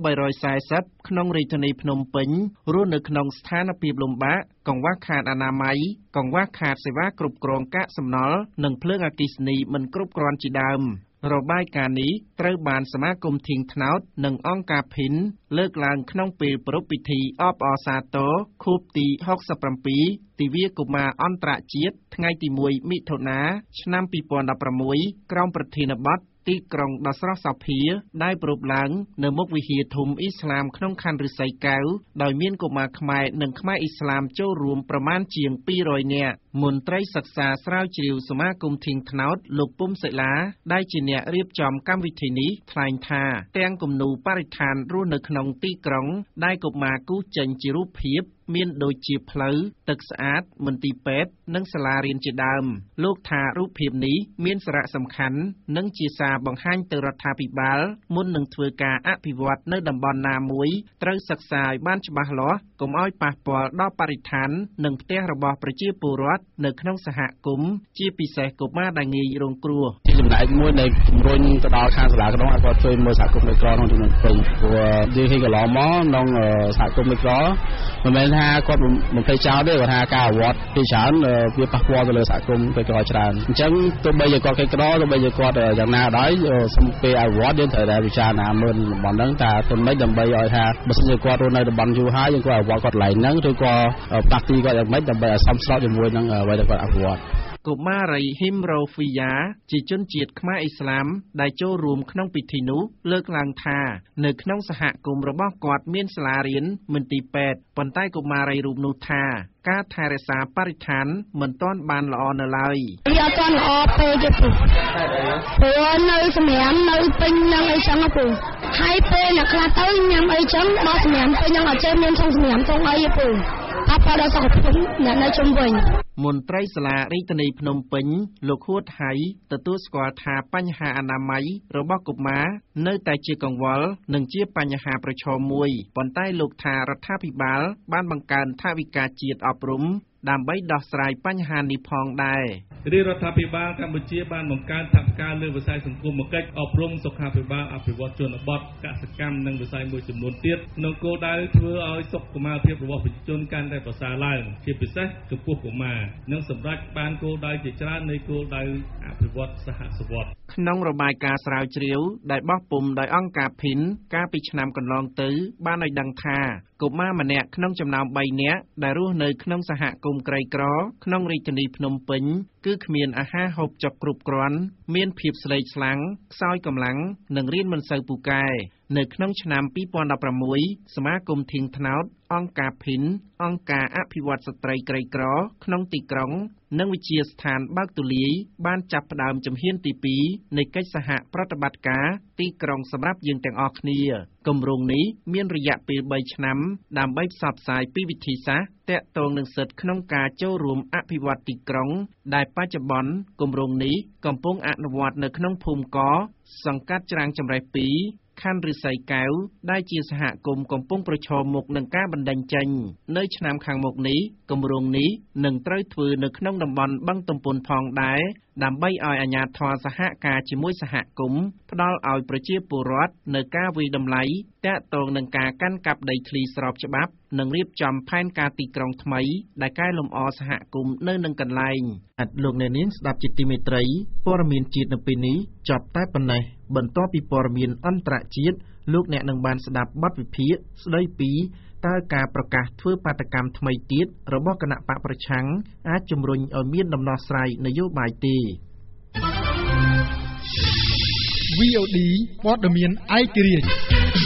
340ក្នុងរាជធានីភ្នំពេញរស់នៅក្នុងស្ថានភាពលំបាកកង្វះខាតអនាម័យកង្វះខាតសេវាគ្រប់គ្រងកាកសំណល់និងភ្លើងអគ្គិសនីមិនគ្រប់គ្រាន់ជាដើមរបាយការណ៍នេះត្រូវបានសមាគមធៀងថ្នោតនិងអង្គការភិនលើកឡើងក្នុងពេលប្រារព្ធពិធីអបអរសាទរខួបទី67ទិវាកុមារអន្តរជាតិថ្ងៃទី1មិថុនាឆ្នាំ2016ក្រោមប្រធានបទទីក្រុងដ៏ស្រស់សោភាដែលប្រពឡើងនៅមុខវិហារធំអ៊ីស្លាមក្នុងខណ្ឌឫស្សីកែវដោយមានកុមារខ្មែរនិងខ្មែរអ៊ីស្លាមចូលរួមប្រមាណជាង200នាក់មន្ត្រីសិក្សាស្រាវជ្រាវសមាគមធៀងថ្នោតលោកពុំសិលាដែលជាអ្នករៀបចំកម្មវិធីនេះថ្លែងថាទាំងគំនូរបរិស្ថានរស់នៅក្នុងទីក្រុងដែលកុមារគូសចេញជារូបភាពមានដូចជាផ្លូវទឹកស្អាតមន្ទីរពេទ្យនិងសាលារៀនជាដើមលោកថារូបភាពនេះមានសារៈសំខាន់និងជាសារបង្ហាញទៅរដ្ឋាភិបាលមុននឹងធ្វើការអភិវឌ្ឍនៅតំបន់ណាមួយត្រូវសិក្សាឲ្យបានច្បាស់លាស់កុំឲ្យប៉ះពាល់ដល់បរិស្ថាននិងផ្ទះរបស់ប្រជាពលរដ្ឋនៅក្នុងសហគមន៍ជាពិសេសកុមារដែលងាយរងគ្រោះជាចំណែកមួយនៃជំរុញទៅដល់ខាងសាលាក្រុងឲ្យគាត់ជួយមើលសហគមន៍មេក្រក្នុងជំនាន់ពេញព្រោះយើងឃើញកន្លងមកក្នុងសហគមន៍មេក្រមិនមែនថាគាត់បំភ្លេចចោលទេគាត់ថាការអវត្តពីច្រើនវាប៉ះពាល់ទៅលើសហគមន៍មេក្រច្រើនអញ្ចឹងទោះបីជាគាត់ក្រីក្រទោះបីជាគាត់យ៉ាងណាដែរសំពេលអវត្តយើងត្រូវតែពិចារណាមើលតំបន់ហ្នឹងតើទៅមិនដើម្បីឲ្យថាបើសិនជាគាត់រស់នៅតំបន់យូរហើយយើងគាត់អវត្តគាត់កន្លែងហ្នឹងឬក៏ប៉ះទីគាត់យ៉ាងម៉េចដើម្បីឲ្យសមស្របជាមួយនឹងអ្វីដែលគាត់អភិវឌ្ឍកុមារីហ៊ីមរ៉ូហ្វីយ៉ាជាជនជាតិខ្មែរអ៊ីស្លាមដែលចូលរួមក្នុងពិធីនោះលើកឡើងថានៅក្នុងសហគមន៍របស់គាត់មានសាលារៀនមន្ទីរពេទ្យប៉ុន្តែកុមារីរូបនោះថាការថែរក្សាបរិស្ថានមិនទាន់បានល្អនៅឡើយវាអត់ទាន់ល្អពេកទេព្រោះនៅសម្រាមនៅពេញនឹងអីចឹងព្រោះហើយពេលអ្នកខ្លះទៅញ៉ាំអីចឹងដល់សម្រាមពេញនឹងអត់ចេះមានក្នុងសម្រាមក្នុងអីទេព្រោះអត់ដល់សុខភាពអ្នកនៅជុំវិញមន្ត្រីសាលារាជធានីភ្នំពេញលោកហួតហៃទទួលស្គាល់ថាបញ្ហាអនាម័យរបស់កុមារនៅតែជាកង្វល់និងជាបញ្ហាប្រឈមមួយប៉ុន្តែលោកថារដ្ឋាភិបាលបានបង្កើនថវិកាជាតិអប់រំដើម្បីដោះស្រាយបញ្ហានេះផងដែររាជរដ្ឋាភិបាលកម្ពុជាបានបង្កើនថវិកាលើវិស័យសង្គមគិច្ចអប់រំសុខាភិបាលអភិវឌ្ឍជនបទកសិកម្មនិងវិស័យមួយចំនួនទៀតក្នុងគោលដៅធ្វើឲ្យសុខុមាលភាពរបស់ប្រជាជនកាន់តែប្រសើរឡើងជាពិសេសចំពោះកុមារនិងសម្រាប់បានគោលដៅជាច្រើននៃគោលដៅអភិវឌ្ឍសហសវត្ថក្នុងរបាយការណ៍ស្រាវជ្រាវដែលបោះពុម្ពដោយអង្គការ PIN កាលពីឆ្នាំកន្លងទៅបានឲ្យដឹងថាកុមារម្នាក់ក្នុងចំណោម3នាក់ដែលរស់នៅក្នុងសហគមន៍ក្រីក្រក្នុងរាជធានីភ្នំពេញគឺគ្មានអាហារហូបចុកគ្រប់គ្រាន់មានភាពស្លេកស្លាំងខ្សោយកម្លាំងនិងរៀនមិនសូវពូកែនៅក្នុងឆ្នាំ2016សមាគមធៀងថ្នោតអង្គការ PIN អង្គការអភិវឌ្ឍស្ត្រីក្រីក្រក្នុងទីក្រុងនិងវិទ្យាស្ថានបើកទូលាយបានចាប់ផ្ដើមជំហានទី2នៃកិច្ចសហប្រតិបត្តិការទីក្រុងសម្រាប់យើងទាំងអស់គ្នាគម្រោងនេះមានរយៈពេល3ឆ្នាំដើម្បីផ្សព្វផ្សាយពីវិធីសាស្ត្រទាក់ទងនឹងសិទ្ធិក្នុងការចូលរួមអភិវឌ្ឍទីក្រុងដែលបច្ចុប្បន្នគម្រោងនេះកំពុងអនុវត្តនៅក្នុងភូមិកសង្កាត់ច្រាំងចម្រេះ2ខណ្ឌឫស្សីកែវដែលជាសហគមន៍កំពុងប្រឈមមុខនឹងការបណ្តេញចេញនៅឆ្នាំខាងមុខនេះគម្រោងនេះនឹងត្រូវធ្វើនៅក្នុងតំបន់បឹងទំពុនផងដែរដើម្បីឲ្យអាជ្ញាធរសហការជាមួយសហគមន៍ផ្ដល់ឲ្យប្រជាពលរដ្ឋនៅការវាយតម្លៃទាក់ទងនឹងការកាន់កាប់ដីធ្លីស្របច្បាប់និងរៀបចំផែនការទីក្រុងថ្មីដែលកែលម្អសហគមន៍នៅនឹងកន្លែងលោកអ្នកនាងស្ដាប់ជាទីមេត្រីព័ត៌មានជាតិនៅពេលនេះចប់តែប៉ុណ្ណេះបន្ទាប់ពីព័ត៌មានអន្តរជាតិលោកអ្នកនឹងបានស្ដាប់បទវិភាគស្ដីពីតើការប្រកាសធ្វើបាតកម្មថ្មីទៀតរបស់គណៈបកប្រឆាំងអាចជំរុញឲ្យមានដំណោះស្រាយនយោបាយទេ VOD ព័ត៌មានឯករាជ្យ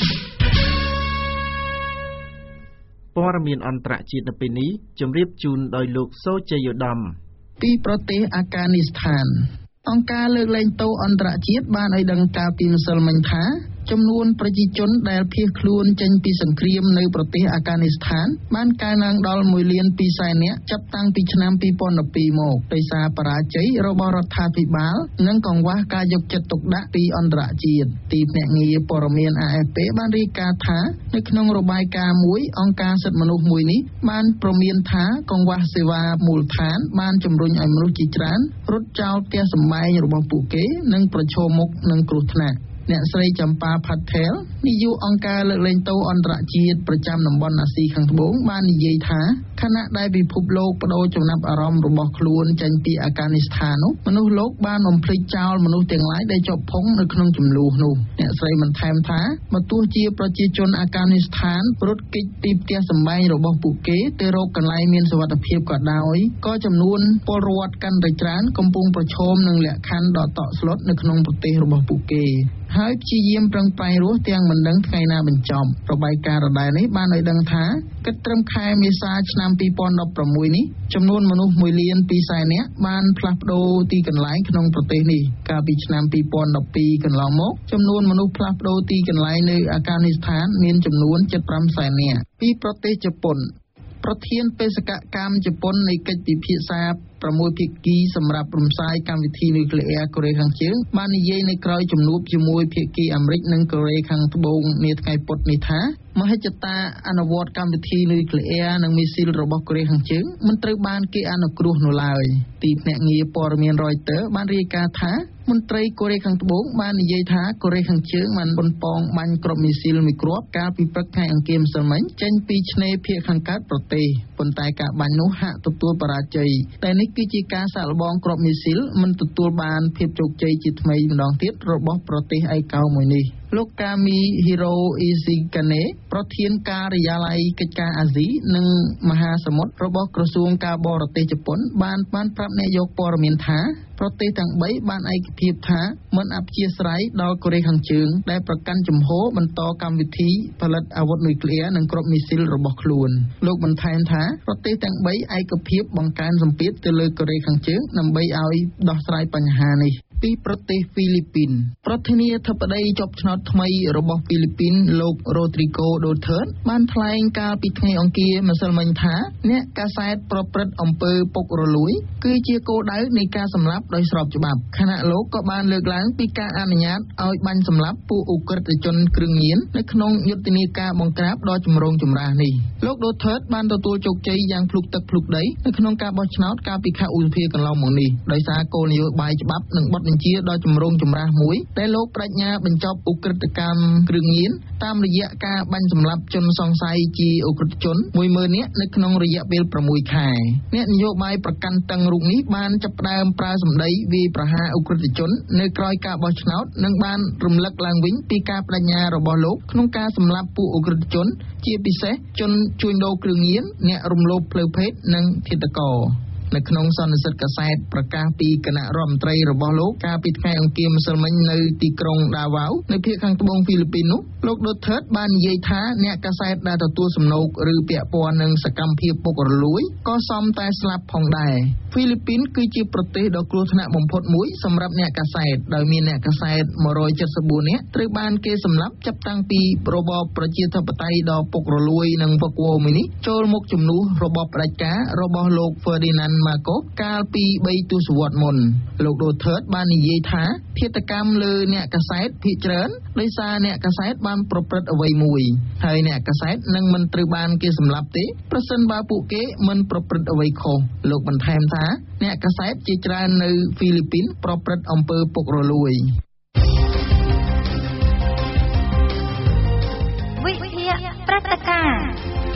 ព័ត៌មានអន្តរជាតិនៅពេលនេះជម្រាបជូនដោយលោកសូជ័យឧត្តមពីប្រទេសអាហ្គានីស្ថានអង្គការលើកលែងទោសអន្តរជាតិបានឲ្យដឹងកាលពីម្សិលមិញថាចំនួនប្រជាជនដែលភៀសខ្លួនចេញពីសង្គ្រាមនៅប្រទេសអាហ្គានីស្ថានបានកើនឡើងដល់1លាន2សែននាក់ចាប់តាំងពីឆ្នាំ2012មកដោយសារបរាជ័យរបស់រដ្ឋាភិបាលនិងកង្វះការយកចិត្តទុកដាក់ពីអន្តរជាតិទីភ្នាក់ងារព័ត៌មាន AFP បានរាយការណ៍ថានៅក្នុងរបាយការណ៍មួយអង្គការសិទ្ធិមនុស្សមួយនេះបានព្រមានថាកង្វះសេវាមូលដ្ឋានបានជំរុញឲ្យមនុស្សជាច្រើនរត់ចោលផ្ទះសម្បែងរបស់ពួកគេនិងប្រឈមមុខនឹងគ្រោះថ្នាក់អ្នកស្រីចម្ប៉ាផាត់ថែលនាយកអង្គការលើកលែងទោសអន្តរជាតិប្រចាំតំបន់អាស៊ីខាងត្បូងបាននិយាយថាខណៈដែលពិភពលោកបដូរចំណាប់អារម្មណ៍របស់ខ្លួនចេញពីអាហ្គានីស្ថាននោះមនុស្សលោកបានបំភ្លេចចោលមនុស្សទាំងឡាយដែលជាប់ផុងនៅក្នុងចំនួននោះអ្នកស្រីបន្ថែមថាបើទោះជាប្រជាជនអាហ្គានីស្ថានរត់គេចពីផ្ទះសម្បែងរបស់ពួកគេទៅរកកន្លែងមានសុវត្ថិភាពក៏ដោយក៏ចំនួនពលរដ្ឋកាន់តែច្រើនកំពុងប្រឈមនឹងលក្ខខណ្ឌដ៏តក់ស្លុតនៅក្នុងប្រទេសរបស់ពួកគេហើយព្យាយាមប្រឹងប្រែងរស់ទាំងមិនដឹងថ្ងៃណាបញ្ចប់របាយការណ៍ដដែលនេះបានឲ្យដឹងថាគិតត្រឹមខែមេសាឆ្នាំ2016នេះចំនួនមនុស្ស1លាន2សែននាក់បានផ្លាស់ប្ដូរទីកន្លែងក្នុងប្រទេសនេះកាលពីឆ្នាំ2012កន្លងមកចំនួនមនុស្សផ្លាស់ប្ដូរទីកន្លែងនៅអាហ្គានីស្ថានមានចំនួន75សែននាក់ពីប្រទេសជប៉ុនប្រធានបេសកកម្មជប៉ុននៃកិច្ចពិភាក្សា6ភាគីសម្រាប់រំសាយកម្មវិធីនុយក្លេអ៊ែរកូរ៉េខាងជើងបាននិយាយនៅក្រោយជំនួបជាមួយភាគីអាមេរិកនិងកូរ៉េខាងត្បូងនាថ្ងៃពុធនេះថាមហិច្ឆតាអនុវត្តកម្មវិធីនុយក្លេអ៊ែរនិងមីស៊ីលរបស់កូរ៉េខាងជើងមិនត្រូវបានគេអនុគ្រោះនោះឡើយទីភ្នាក់ងារព័ត៌មាន Reuters បានរាយការណ៍ថាមន្ត្រីកូរ៉េខាងត្បូងបាននិយាយថាកូរ៉េខាងជើងបានប៉ុនប៉ងបាញ់គ្រាប់មីស៊ីលមួយគ្រាប់កាលពីព្រឹកថ្ងៃអង្គារម្សិលមិញចេញពីឆ្នេរភាគខាងកើតប្រទេសប៉ុន្តែការបាញ់នោះហាក់ទទួលបរាជ័យតែនេះគឺជាការសាកល្បងគ្រាប់មីស៊ីលមិនទទួលបានភាពជោគជ័យជាថ្មីម្ដងទៀតរបស់ប្រទេសឯកោមួយនេះលោកកាមីហ៊ីរ៉ូអ៊ីស៊ីកាណេប្រធានការិយាល័យកិច្ចការអាស៊ីនិងមហាសមុទ្ររបស់ក្រសួងការបរទេសជប៉ុនបានប្រាប់អ្នកយកព័ត៌មានថាប្រទេសទាំង3បានឯកភាពថាមិនអព្យាស្រ័យដល់កូរ៉េខាងជើងដែលប្រកាន់ជំហរបន្តកម្មវិធីផលិតអាវុធនុយក្លេអ៊ែរនិងគ្រាប់មីស៊ីលរបស់ខ្លួនលោកបន្ថែមថាប្រទេសទាំង3ឯកភាពបង្កើនសម្ពាធទៅលើកូរ៉េខាងជើងដើម្បីឲ្យដោះស្រាយបញ្ហានេះពីប្រទេសហ្វីលីពីនប្រធានាធិបតីជាប់ឆ្នោតថ្មីរបស់ហ្វីលីពីនលោក Rodrigo Duterte បានថ្លែងកាលពីថ្ងៃអង្គារម្សិលមិញថាអ្នកកាសែតប្រព្រឹត្តអំពើពុករលួយគឺជាគោលដៅនៃការសម្លាប់ដោយស្របច្បាប់ខណៈលោកក៏បានលើកឡើងពីការអនុញ្ញាតឲ្យបាញ់សម្លាប់ពួកឧក្រិដ្ឋជនគ្រឿងញៀននៅក្នុងយុទ្ធនាការបង្ក្រាបដ៏ចម្រូងចម្រាសនេះលោក Duterte បានទទួលជោគជ័យយ៉ាងភ្លុកទឹកភ្លុកដីនៅក្នុងការបោះឆ្នោតកាលពីខែឧសភាកន្លងមកនេះដោយសារគោលនយោបាយច្បាប់និងបទបញ្ជាដ៏ចម្រូងចម្រាសមួយដែលលោកប្រាជ្ញាបញ្ចប់ឧក្រិដ្ឋកម្មគ្រឿងញៀនតាមរយៈការបាញ់សម្លាប់ជនសង្ស័យជាឧក្រិដ្ឋជន 10000 នាក់នៅក្នុងរយៈពេល6ខែអ្នកនយោបាយប្រកាន់តឹងរូបនេះបានចាប់ផ្ដើមប្រើសម្ដីវាយប្រហារឧក្រិដ្ឋជននៅក្រោយការបោះឆ្នោតនិងបានរំលឹកឡើងវិញពីការបដិញ្ញារបស់លោកក្នុងការសម្លាប់ពួកឧក្រិដ្ឋជនជាពិសេសជនជួញដូរគ្រឿងញៀនអ្នករំលោភផ្លូវភេទនិងឃាតករនៅក្នុងសន្និសីទកាសែតប្រកាសពីគណៈរដ្ឋមន្ត្រីរបស់លោកកាលពីថ្ងៃអង្គារម្សិលមិញនៅទីក្រុងដាវ៉ាវនៅភាគខាងត្បូងហ្វីលីពីននោះលោក Duterte បាននិយាយថាអ្នកកាសែតដែលទទួលសំណូកឬពាក់ព័ន្ធនឹងសកម្មភាពពុករលួយក៏សមតែស្លាប់ផងដែរហ្វីលីពីនគឺជាប្រទេសដ៏គ្រោះថ្នាក់បំផុតមួយសម្រាប់អ្នកកាសែតដោយមានអ្នកកាសែត174នាក់ត្រូវបានគេសម្លាប់ចាប់តាំងពីរបបប្រជាធិបតេយ្យដ៏ពុករលួយនិងវឹកវរមួយនេះចូលមកជំនួសរបបផ្ដាច់ការរបស់លោក Ferdinand Marcos កាលពី3ទសវត្សរ៍មុនលោក Duterte បាននិយាយថាឃាតកម្មលើអ្នកកាសែតភាគច្រើនដោយសារអ្នកកាសែតបានប្រព្រឹត្តអ្វីមួយហើយអ្នកកាសែតនឹងមិនត្រូវបានគេសម្លាប់ទេប្រសិនបើពួកគេមិនប្រព្រឹត្តអ្វីខុសលោកបន្ថែមថាអ្នកកាសែតជាច្រើននៅហ្វីលីពីនប្រព្រឹត្តអំពើពុករលួយវិទ្យាព្រឹត្តិការណ៍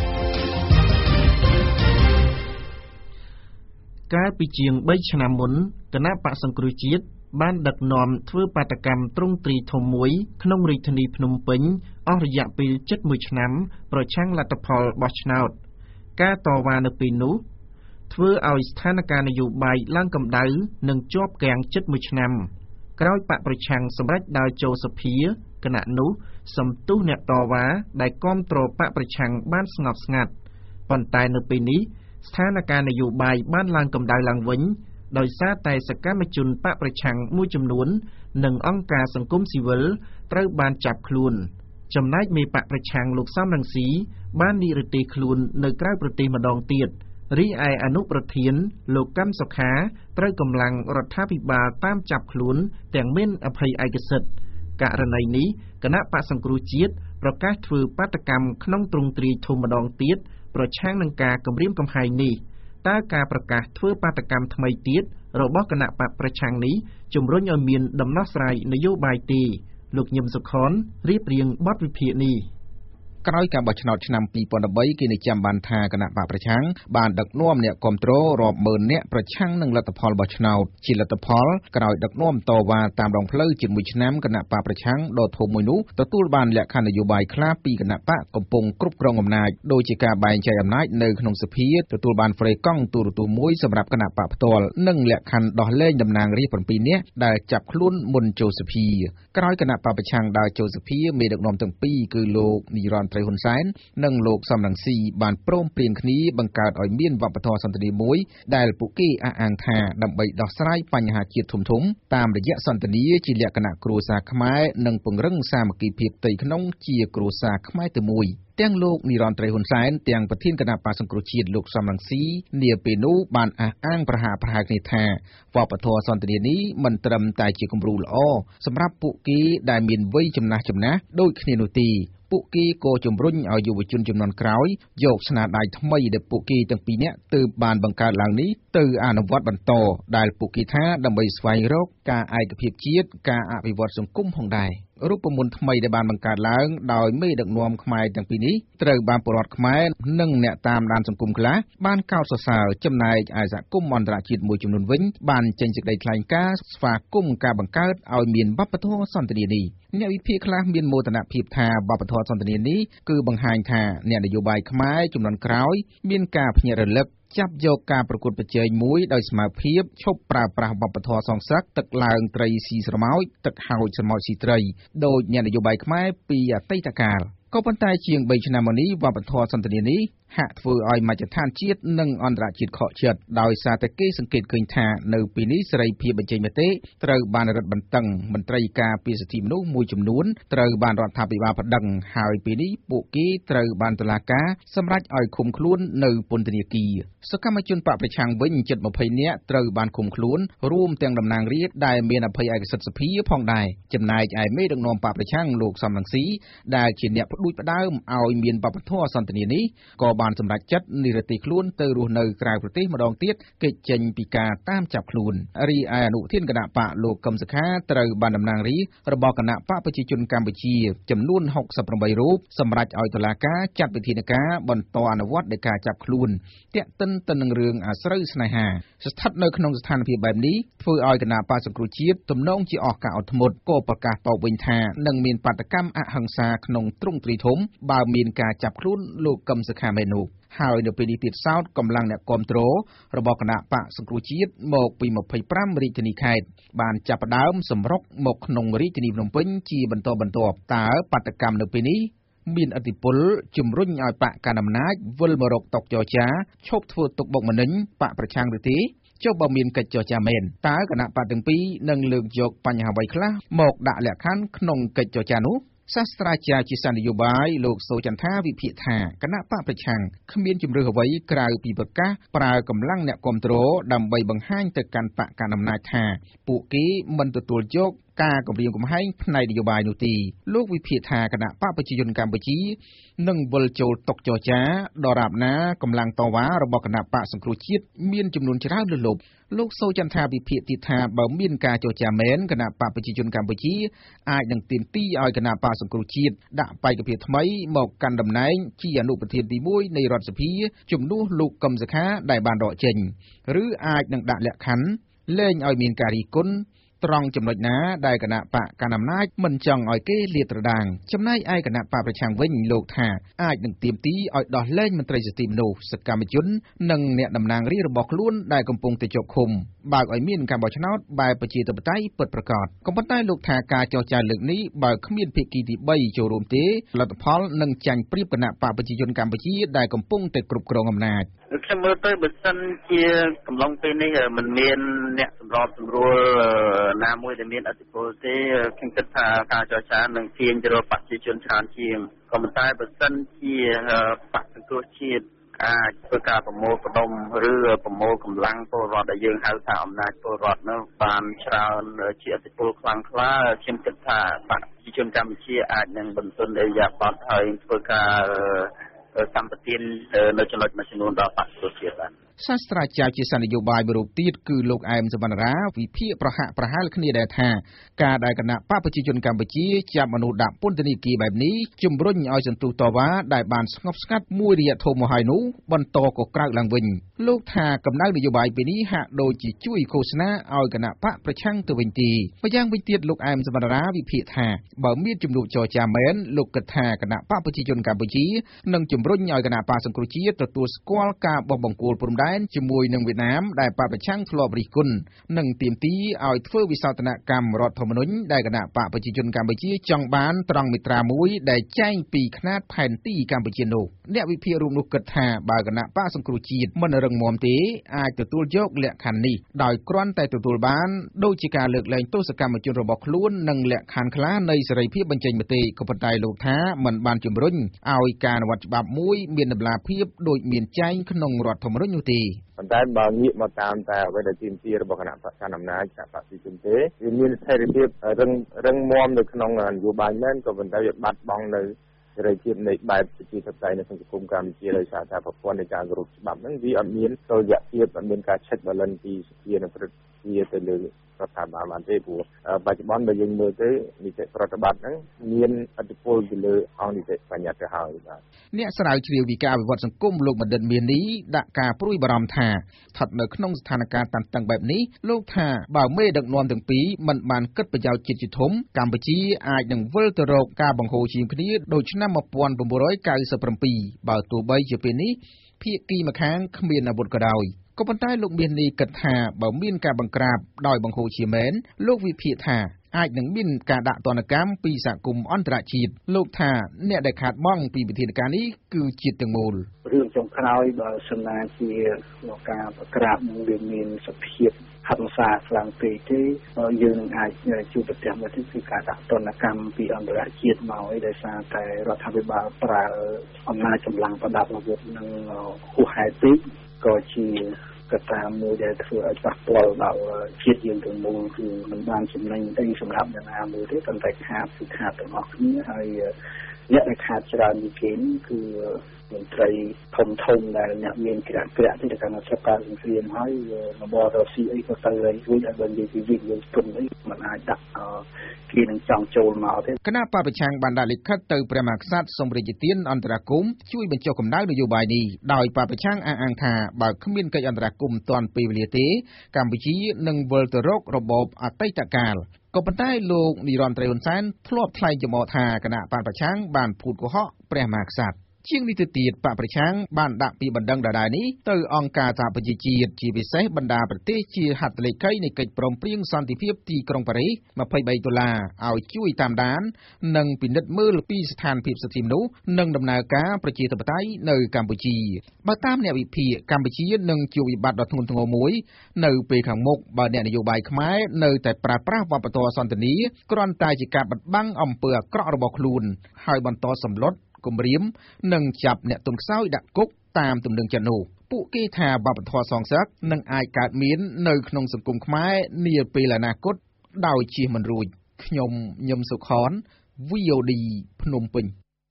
កាលពីជាង3ឆ្នាំមុនគណៈបក្សសង្គ្រោះជាតិបានដឹកនាំធ្វើបាតកម្មទ្រង់ទ្រីធំមួយក្នុងរាជធានីភ្នំពេញអស់រយៈពេល71ឆ្នាំប្រឆាំងលទ្ធផលបោះឆ្នោតការតវ៉ានៅពេលនោះធ្វើឲ្យស្ថានភាពនយោបាយឡើងកម្ដៅនិងជាប់គាំង71ឆ្នាំក្រោយបកប្រឆាំងសម្រេចដោយចូលសភាគណៈនោះសំទុះអ្នកតវ៉ាដែលគាំទ្របកប្រឆាំងបានស្ងប់ស្ងាត់ប៉ុន្តែនៅពេលនេះស្ថានភាពនយោបាយបានឡើងកម្ដៅឡើងវិញដោយសារតែសកម្មជនបកប្រឆាំងមួយចំនួននិងអង្គការសង្គមស៊ីវិលត្រូវបានចាប់ខ្លួនចំណែកមេបកប្រឆាំងលោកសំរងស៊ីបាននិរទេសខ្លួននៅក្រៅប្រទេសម្ដងទៀតរីឯអនុប្រធានលោកកឹមសុខាត្រូវកម្លាំងរដ្ឋាភិបាលតាមចាប់ខ្លួនទាំងមានអភ័យឯកសិទ្ធិករណីនេះគណៈបក្សសង្គ្រោះជាតិប្រកាសធ្វើបាតកម្មក្នុងទ្រង់ទ្រាយធំម្ដងទៀតប្រឆាំងនឹងការគំរាមកំហែងនេះតើការប្រកាសធ្វើបាតកម្មថ្មីទៀតរបស់គណៈបកប្រឆាំងនេះជំរុញឲ្យមានដំណោះស្រាយនយោបាយទេលោកញឹមសុខនរៀបរៀងបទវិភាគនេះក្រោយការបោះឆ្នោតឆ្នាំ2013គេនិចាំបានថាគណៈបកប្រឆាំងបានដឹកនាំអ្នកគាំទ្ររាប់ម៉ឺននាក់ប្រឆាំងនឹងលទ្ធផលបោះឆ្នោតជាលទ្ធផលក្រោយដឹកនាំតវ៉ាតាមដងផ្លូវជិត1ឆ្នាំគណៈបកប្រឆាំងដ៏ធំមួយនោះទទួលបានលក្ខខណ្ឌនយោបាយខ្លះពីគណៈបកកំពុងគ្រប់គ្រងអំណាចដូចជាការបែងចែកអំណាចនៅក្នុងសភាទទួលបានហ្វ្រេកង់ទូរទស្សន៍មួយសម្រាប់គណៈបកផ្ទាល់និងលក្ខខណ្ឌដោះលែងតំណាងរាស្ត្រ7នាក់ដែលចាប់ខ្លួនមុនចូលសភាក្រោយគណៈបកប្រឆាំងដើរចូលសភាមេដឹកនាំទាំងពីរគឺលោកនីរ៉ាន់ត្រីហ៊ុនសែននិងលោកសំរងស៊ីបានព្រមព្រៀងគ្នាបង្កើតឲ្យមានវប្បធម៌សន្តិនិកមួយដែលពួកគេអះអាងថាដើម្បីដោះស្រាយបញ្ហាជាតិធំៗតាមរយៈសន្តិនិកជាលក្ខណៈគ្រួសារខ្មែរនិងពង្រឹងសាមគ្គីភាពផ្ទៃក្នុងជាគ្រួសារខ្មែរតែមួយទាំងលោកនីរ៉ាន់ត្រីហ៊ុនសែនទាំងប្រធានគណៈបក្សសង្គ្រោះជាតិលោកសំរងស៊ីនាពេលនោះបានអះអាងប្រហាក់ប្រហែលគ្នាថាវប្បធម៌សន្តិនិកនេះមិនត្រឹមតែជាគំរូល្អសម្រាប់ពួកគេដែលមានវ័យចំណាស់ដូចគ្នានោះទេពួកគេក៏ជំរុញឲ្យយុវជនជំនាន់ក្រោយយកស្នាដៃថ្មីដែលពួកគេទាំងពីរនាក់ទើបបានបង្កើតឡើងនេះទៅអនុវត្តបន្តដែលពួកគេថាដើម្បីស្វែងរកការឯកភាពជាតិការអភិវឌ្ឍសង្គមផងដែររូបមន្តថ្មីដែលបានបង្កើតឡើងដោយមេដឹកនាំខ្មែរទាំងពីរនេះត្រូវបានពលរដ្ឋខ្មែរនិងអ្នកតាមដានសង្គមខ្លះបានកោតសរសើរចំណែកឯសហគមន៍អន្តរជាតិមួយចំនួនវិញបានចេញសេចក្តីថ្លែងការណ៍ស្វាគមន៍ការបង្កើតឲ្យមានវប្បធម៌សន្តិនិកនេះអ្នកវិភាគខ្លះមានមោទនភាពថាវប្បធម៌សន្តិនិកនេះគឺបង្ហាញថាអ្នកនយោបាយខ្មែរជំនាន់ក្រោយមានការភ្ញាក់រលឹកចាប់យកការប្រកួតប្រជែងមួយដោយស្មើភាពឈប់ប្រើប្រាស់វប្បធម៌សងសឹកទឹកឡើងត្រីស៊ីស្រមោចទឹកហោចស្រមោចស៊ីត្រីដោយអ្នកនយោបាយខ្មែរពីអតីតកាលក៏ប៉ុន្តែជាង3ឆ្នាំមកនេះវប្បធម៌សន្តិនិកនេះហាក់ធ្វើឲ្យមជ្ឈដ្ឋានជាតិនិងអន្តរជាតិខកចិត្តដោយសារតែគេសង្កេតឃើញថានៅពេលនេះសេរីភាពបញ្ចេញមតិត្រូវបានរឹតបន្តឹងមន្ត្រីការពារសិទ្ធិមនុស្សមួយចំនួនត្រូវបានរដ្ឋាភិបាលប្តឹងហើយពេលនេះពួកគេត្រូវបានតុលាការសម្រេចឲ្យឃុំខ្លួននៅពន្ធនាគារសកម្មជនបកប្រឆាំងវិញជិត20នាក់ត្រូវបានឃុំខ្លួនរួមទាំងតំណាងរាស្ត្រដែលមានអភ័យឯកសិទ្ធិសភាផងដែរចំណែកឯមេដឹកនាំបកប្រឆាំងលោកសំរងស៊ីដែលជាអ្នកផ្ដួចផ្ដើមឲ្យមានបព្វធម៌សន្តិនិកនេះក៏បានសម្រេចចិត្តនិរទេសខ្លួនទៅរស់នៅក្រៅប្រទេសម្ដងទៀតគេចចេញពីការតាមចាប់ខ្លួនរីឯអនុធានគណៈបកលោកកឹមសុខាត្រូវបានតំណាងរាស្ត្ររបស់គណៈបកប្រជាជនកម្ពុជាចំនួន68រូបសម្រេចឲ្យតុលាការចាត់វិធានការបន្តអនុវត្តនៃការចាប់ខ្លួនទាក់ទិនទៅនឹងរឿងអាស្រូវស្នេហាស្ថិតនៅក្នុងស្ថានភាពបែបនេះធ្វើឲ្យគណៈបកសង្គ្រោះជាតិទំនងជាអស់ការអត់ធ្មត់ក៏ប្រកាសតបវិញថានឹងមានបាតកម្មអហិង្សាក្នុងទ្រង់ទ្រីធំបើមានការចាប់ខ្លួនលោកកឹមសុខាមែននោះហើយនៅពេលនេះទៀតសោតកម្លាំងអ្នកគាំទ្ររបស់គណៈបកសង្គ្រោះជាតិមកពី25រាជធានីខេត្តបានចាប់ផ្ដើមសម្រុកមកក្នុងរាជធានីភ្នំពេញជាបន្តបន្ទាប់តើបាតកម្មនៅពេលនេះមានឥទ្ធិពលជំរុញឲ្យបកកណ្ដាលអំណាចវិលមករកតុចរចាឈប់ធ្វើទុកបុកម្នេញបកប្រឆាំងឬទេចុះបើមានកិច្ចចរចាមែនតើគណៈបកទាំងពីរនឹងលើកយកបញ្ហាអ្វីខ្លះមកដាក់លក្ខខណ្ឌក្នុងកិច្ចចរចានោះសាស្ត្រាចារ្យជាសាស្ត្រនយោបាយលោកសូចន្ទថាវិភាគថាគណៈបកប្រឆាំងគ្មានជំរឿសអ្វីក្រៅពីប្រកាសប្រើកម្លាំងអ្នកគាំទ្រដើម្បីបង្ហាញទៅកាន់បកកណ្ដាលអំណាចថាពួកគេមិនទទួលយកការគម្រាមកំហែងផ្នែកនយោបាយនោះទេលោកវិភាគថាគណៈបកប្រជាជនកម្ពុជានឹងវិលចូលតុចរចាដរាបណាកម្លាំងតវ៉ារបស់គណៈបកសង្គ្រោះជាតិមានចំនួនច្រើនលើសលប់លោកសូចន្ទថាវិភាគទៀតថាបើមានការចរចាមែនគណៈបកប្រជាជនកម្ពុជាអាចនឹងទាមទារឲ្យគណៈបកសង្គ្រោះជាតិដាក់បេក្ខភាពថ្មីមកកាន់តំណែងជាអនុប្រធានទី1នៃរដ្ឋសភាជំនួសលោកកឹមសុខាដែលបានដកចេញឬអាចនឹងដាក់លក្ខខណ្ឌលែងឲ្យមានការរិះគន់ត្រង់ចំណុចណាដែលគណៈបកកណ្ដាលអំណាចមិនចង់ឲ្យគេលាតត្រដាងចំណែកឯគណៈបកប្រឆាំងវិញលោកថាអាចនឹងទាមទារឲ្យដោះលែងមន្ត្រីសិទ្ធិមនុស្សសកម្មជននិងអ្នកតំណាងរាស្ត្ររបស់ខ្លួនដែលកំពុងតែជាប់ឃុំបើកឲ្យមានការបោះឆ្នោតបែបប្រជាធិបតេយ្យពិតប្រាកដក៏ប៉ុន្តែលោកថាការចរចាលើកនេះបើគ្មានភាគីទី3ចូលរួមទេលទ្ធផលនឹងចាញ់ប្រៀបគណៈបកប្រជាជនកម្ពុជាដែលកំពុងតែគ្រប់គ្រងអំណាចខ្ញុំមើលទៅបើសិនជាកំឡុងពេលនេះមិនមានអ្នកសម្របសម្រួលណាមួយដែលមានឥទ្ធិពលទេខ្ញុំគិតថាការចរចានឹងទាញទៅរកប្រជាជនច្រើនជាងក៏ប៉ុន្តែបើសិនជាបកសង្គ្រោះជាតិអាចធ្វើការប្រមូលផ្ដុំឬប្រមូលកម្លាំងពលរដ្ឋដែលយើងហៅថាអំណាចពលរដ្ឋនោះបានច្រើនជាឥទ្ធិពលខ្លាំងក្លាខ្ញុំគិតថាបកប្រជាជនកម្ពុជាអាចនឹងបន្ទន់អេយ៉ាបតហើយធ្វើការសម្បទាននៅចំណុចមួយចំនួនដល់បកប្រជាជាតិបានសាស្ត្រាចារ្យជាសាស្ត្រនយោបាយមួយរូបទៀតគឺលោកអែមសវណ្ណរាវិភាគប្រហាក់ប្រហែលគ្នាដែរថាការដែលគណៈបកប្រជាជនកម្ពុជាចាប់មនុស្សដាក់ពន្ធនាគារបែបនេះជំរុញឲ្យសន្ទុះតវ៉ាដែលបានស្ងប់ស្ងាត់មួយរយៈធំមកហើយនោះបន្តកក្រើកឡើងវិញលោកថាកំណៅនយោបាយពេលនេះហាក់ដូចជាជួយឃោសនាឲ្យគណៈបកប្រឆាំងទៅវិញទេម្យ៉ាងវិញទៀតលោកអែមសវណ្ណរាវិភាគថាបើមានជំនួបចរចាមែនលោកគិតថាគណៈបកប្រជាជនកម្ពុជានឹងជំរុញឲ្យគណៈបកសង្គ្រោះជាតិទទួលស្គាល់ការបោះបង្គោលព្រំដែនជាមួយនឹងវៀតណាមដែលបកប្រឆាំងធ្លាប់រិះគន់និងទាមទារឲ្យធ្វើវិសោធនកម្មរដ្ឋធម្មនុញ្ញដែលគណៈបកប្រជាជនកម្ពុជាចង់បានត្រង់មាត្រាមួយដែលចែងពីខ្នាតផែនទីកម្ពុជានោះអ្នកវិភាគរួមនោះគិតថាបើគណៈបកសង្គ្រោះជាតិមិនរឹងមាំទេអាចទទួលយកលក្ខខណ្ឌនេះដោយគ្រាន់តែទទួលបានដូចជាការលើកលែងទោសកម្មជនរបស់ខ្លួននិងលក្ខខណ្ឌខ្លះនៃសេរីភាពបញ្ចេញមតិក៏ប៉ុន្តែលោកថាមិនបានជំរុញឲ្យការអនុវត្តច្បាប់មួយមានតម្លាភាពដូចមានចែងក្នុងរដ្ឋធម្មនុញ្ញនោះទេប៉ុន្តែបើងាកមកតាមតែអ្វីដែលទាមទាររបស់គណៈបកកណ្ដាលអំណាចគណៈបកប្រជាជនទេវាមានស្ថិរភាពរឹងមាំនៅក្នុងនយោបាយមែនក៏ប៉ុន្តែវាបាត់បង់នៅសេរីភាពនៃបែបប្រជាធិបតេយ្យនៅក្នុងសង្គមកម្ពុជាដោយសារតែប្រព័ន្ធនៃការគោរពច្បាប់ហ្នឹងវាអត់មានតុល្យភាពអត់មានការឆែកបាឡិនពីសភានិងព្រឹទ្ធសភាទៅលើរដ្ឋាភិបាលបានទេព្រោះបច្ចុប្បន្នបើយើងមើលទៅនីតិប្រតិបត្តិហ្នឹងមានឥទ្ធិពលទៅលើអង្គនីតិបញ្ញត្តិទៅហើយបាទអ្នកស្រាវជ្រាវវិការអភិវឌ្ឍសង្គមលោកបណ្ឌិតមាននេះដាក់ការព្រួយបារម្ភថាស្ថិតនៅក្នុងស្ថានភាពតានតឹងបែបនេះលោកថាបើមេដឹកនាំទាំងពីរមិនបានគិតប្រយោជន៍ជាតិជាធំកម្ពុជាអាចនឹងវិលទៅរកការបង្ហូរឈាមគ្នាដូចឆ្នាំ1997បើទោះបីជាពេលនេះភាគីម្ខាងគ្មានអាវុធក៏ដោយក៏ប៉ុន្តែលោកមាននេះគិតថាបើមានការបង្ក្រាបដោយបង្ហូរឈាមមែនលោកវិភាគថាអាចនឹងមានការដាក់ទណ្ឌកម្មពីសហគមន៍អន្តរជាតិលោកថាអ្នកដែលខាតបង់ពីវិធានការនេះគឺជាតិទាំងមូលររឿងចុងក្រោយបើសិនណាជាការប្រក្រាបនឹងវាមានសភាពហិង្សាខ្លាំងពេកទេយើងនឹងអាចជួបប្រទះមកគឺការដាក់ទណ្ឌកម្មពីអន្តរជាតិមកឯដោយសារតែរដ្ឋាភិបាលប្រើអំណាចកម្លាំងប្រដាប់អាវុធនឹងហួសហេតុពេកក៏ជាកត្តាមួយដែលធ្វើឲ្យប៉ះពាល់ដល់ជាតិយើងទាំងមូលគឺមិនបានចំណេញទេសម្រាប់អ្នកណាមួយទេប៉ុន្តែខាតទាំងអស់គ្នាហើយអ្នកដែលខាតច្រើនជាងគេគឺមន្ត្រីធំដែលអ្នកមានក្រាក់ទីទៅកាន់សភាសង្គ្រាមហើយរបបរុស្ស៊ីអីក៏ទៅហើយជួយឲ្យបាននិយាយយើងទុនអីមិនអាចដាក់គេនឹងចង់ចូលមកទេគណៈបព្វប្រឆាំងបានដាក់លិខិតទៅព្រះមហាក្សត្រសូមរាជទានអន្តរាគមន៍ជួយបញ្ចុះកម្ដៅនយោបាយនេះដោយបព្វប្រឆាំងអះអាងថាបើគ្មានកិច្ចអន្តរាគមន៍ទាន់ពេលវេលាទេកម្ពុជានឹងវិលទៅរករបបអតីតកាលក៏ប៉ុន្តែលោកនិរន្តរ៍ ហ៊ុនសែនធ្លាប់ថ្លែងចំអកថាគណៈបព្វប្រឆាំងបានភូតកុហកព្រះមហាក្សត្រជាងនេះទៅទៀតបព្វប្រឆាំងបានដាក់ពីបណ្ដឹងដដែលនេះទៅអង្គការសហប្រជាជាតិជាពិសេសបណ្ដាប្រទេសជាហត្ថលេខីនៃកិច្ចព្រមព្រៀងសន្តិភាពទីក្រុងប៉ារីស$23ឲ្យជួយតាមដាននិងពិនិត្យមើលពីស្ថានភាពសិទ្ធិមនុស្សនិងដំណើរការប្រជាធិបតេយ្យនៅកម្ពុជាបើតាមអ្នកវិភាគកម្ពុជានឹងជួបវិបត្តិដ៏ធ្ងន់ធ្ងរមួយនៅពេលខាងមុខបើអ្នកនយោបាយខ្មែរនៅតែប្រើប្រាស់វប្បធម៌សន្តិនិកគ្រាន់តែជាការបិទបាំងអំពើអាក្រក់របស់ខ្លួនហើយបន្តសម្លុតគំរាមនិងចាប់អ្នកទន់ខ្សោយដាក់គុកតាមទំនឹងចិត្តនោះពួកគេថាវប្បធម៌សងសឹកនឹងអាចកើតមាននៅក្នុងសង្គមខ្មែរនាពេលអនាគតដោយជៀសមិនរួចខ្ញុំញឹមសុខន VOD ភ្នំពេញ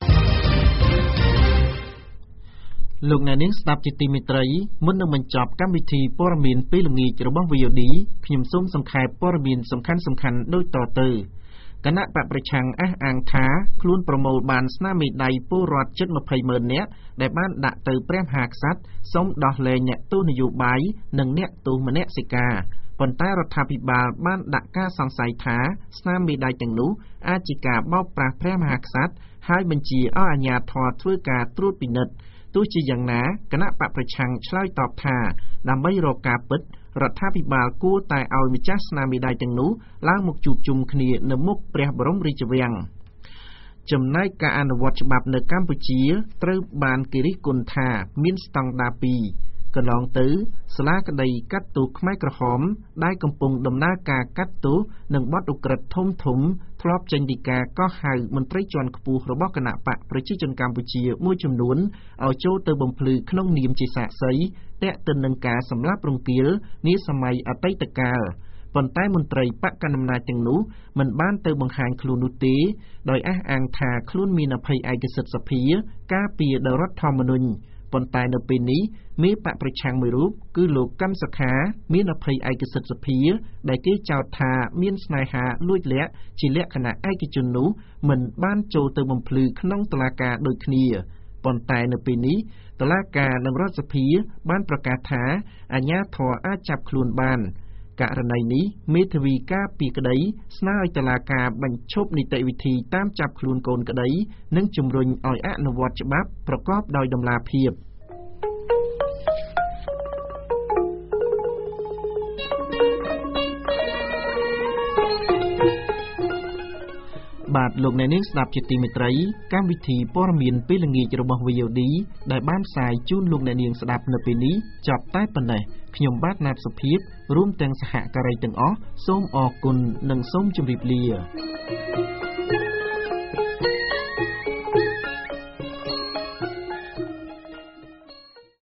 លោកអ្នកនាងស្ដាប់ជាទីមេត្រីមុននឹងបញ្ចប់កម្មវិធីព័ត៌មានពេលល្ងាចរបស់ VOD ខ្ញុំសូមសង្ខេបព័ត៌មានសំខាន់ៗដូចតទៅគណៈបព្វប្រឆាំងអះអាងថាខ្លួនប្រមូលបានស្នាមមេដៃពលរដ្ឋជិត200000នាក់ដែលបានដាក់ទៅព្រះមហាក្សត្រសូមដោះលែងអ្នកទោសនយោបាយនិងអ្នកទោសមនសិការប៉ុន្តែរដ្ឋាភិបាលបានដាក់ការសង្ស័យថាស្នាមមេដៃទាំងនោះអាចជាការបោកប្រាស់ព្រះមហាក្សត្រហើយបញ្ជាឲ្យអាជ្ញាធរធ្វើការត្រួតពិនិត្យទោះជាយ៉ាងណាគណៈបព្វប្រឆាំងឆ្លើយតបថាដើម្បីរកការពិតរដ្ឋាភិបាលគួរតែឲ្យម្ចាស់ស្នាមមេដៃទាំងនោះឡើងមកជួបជុំគ្នានៅមុខព្រះបរមរាជវាំងចំណែកការអនុវត្តច្បាប់នៅកម្ពុជាត្រូវបានគេរិះគន់ថាមានស្តង់ដារ2កន្លងទៅសាលាក្តីកាត់ទោសខ្មែរក្រហមដែលកំពុងដំណើរការកាត់ទោសនឹងបទឧក្រិដ្ឋធំធ្លាប់ចេញដីកាកោះហៅមន្ត្រីជាន់ខ្ពស់របស់គណៈបកប្រជាជនកម្ពុជាមួយចំនួនឲ្យចូលទៅបំភ្លឺក្នុងនាមជាសាក្សីទាក់ទិននឹងការសម្លាប់រង្គាលនាសម័យអតីតកាលប៉ុន្តែមន្ត្រីបកកណ្ដាលអំណាចទាំងនោះមិនបានទៅបង្ហាញខ្លួននោះទេដោយអះអាងថាខ្លួនមានអភ័យឯកសិទ្ធិសភាការពារដោយរដ្ឋធម្មនុញ្ញប៉ុន្តែនៅពេលនេះមេបកប្រឆាំងមួយរូបគឺលោកកាន់សុខាមានអភ័យឯកសិទ្ធិសភាដែលគេចោទថាមានស្នេហាលួចលាក់ជាលក្ខណៈឯកជននោះមិនបានចូលទៅបំភ្លឺក្នុងតុលាការដូចគ្នាប៉ុន្តែនៅពេលនេះតុលាការនិងរដ្ឋសភាបានប្រកាសថាអាជ្ញាធរអាចចាប់ខ្លួនបានករណីនេះមេធាវីការពីក្តីស្នើឲ្យតុលាការបញ្ឈប់នីតិវិធីតាមចាប់ខ្លួនកូនក្តីនិងជំរុញឲ្យអនុវត្តច្បាប់ប្រកបដោយតម្លាភាពបាទលោកអ្នកនាងស្ដាប់ជាទីមេត្រីកម្មវិធីព័ត៌មានពេលល្ងាចរបស់ VOD ដែលបានផ្សាយជូនលោកអ្នកនាងស្ដាប់នៅពេលនេះចប់តែប៉ុណ្ណេះខ្ញុំបាទណាតសុភាពរួមទាំងសហការីទាំងអស់សូមអរគុណនិងសូមជម្រាបលា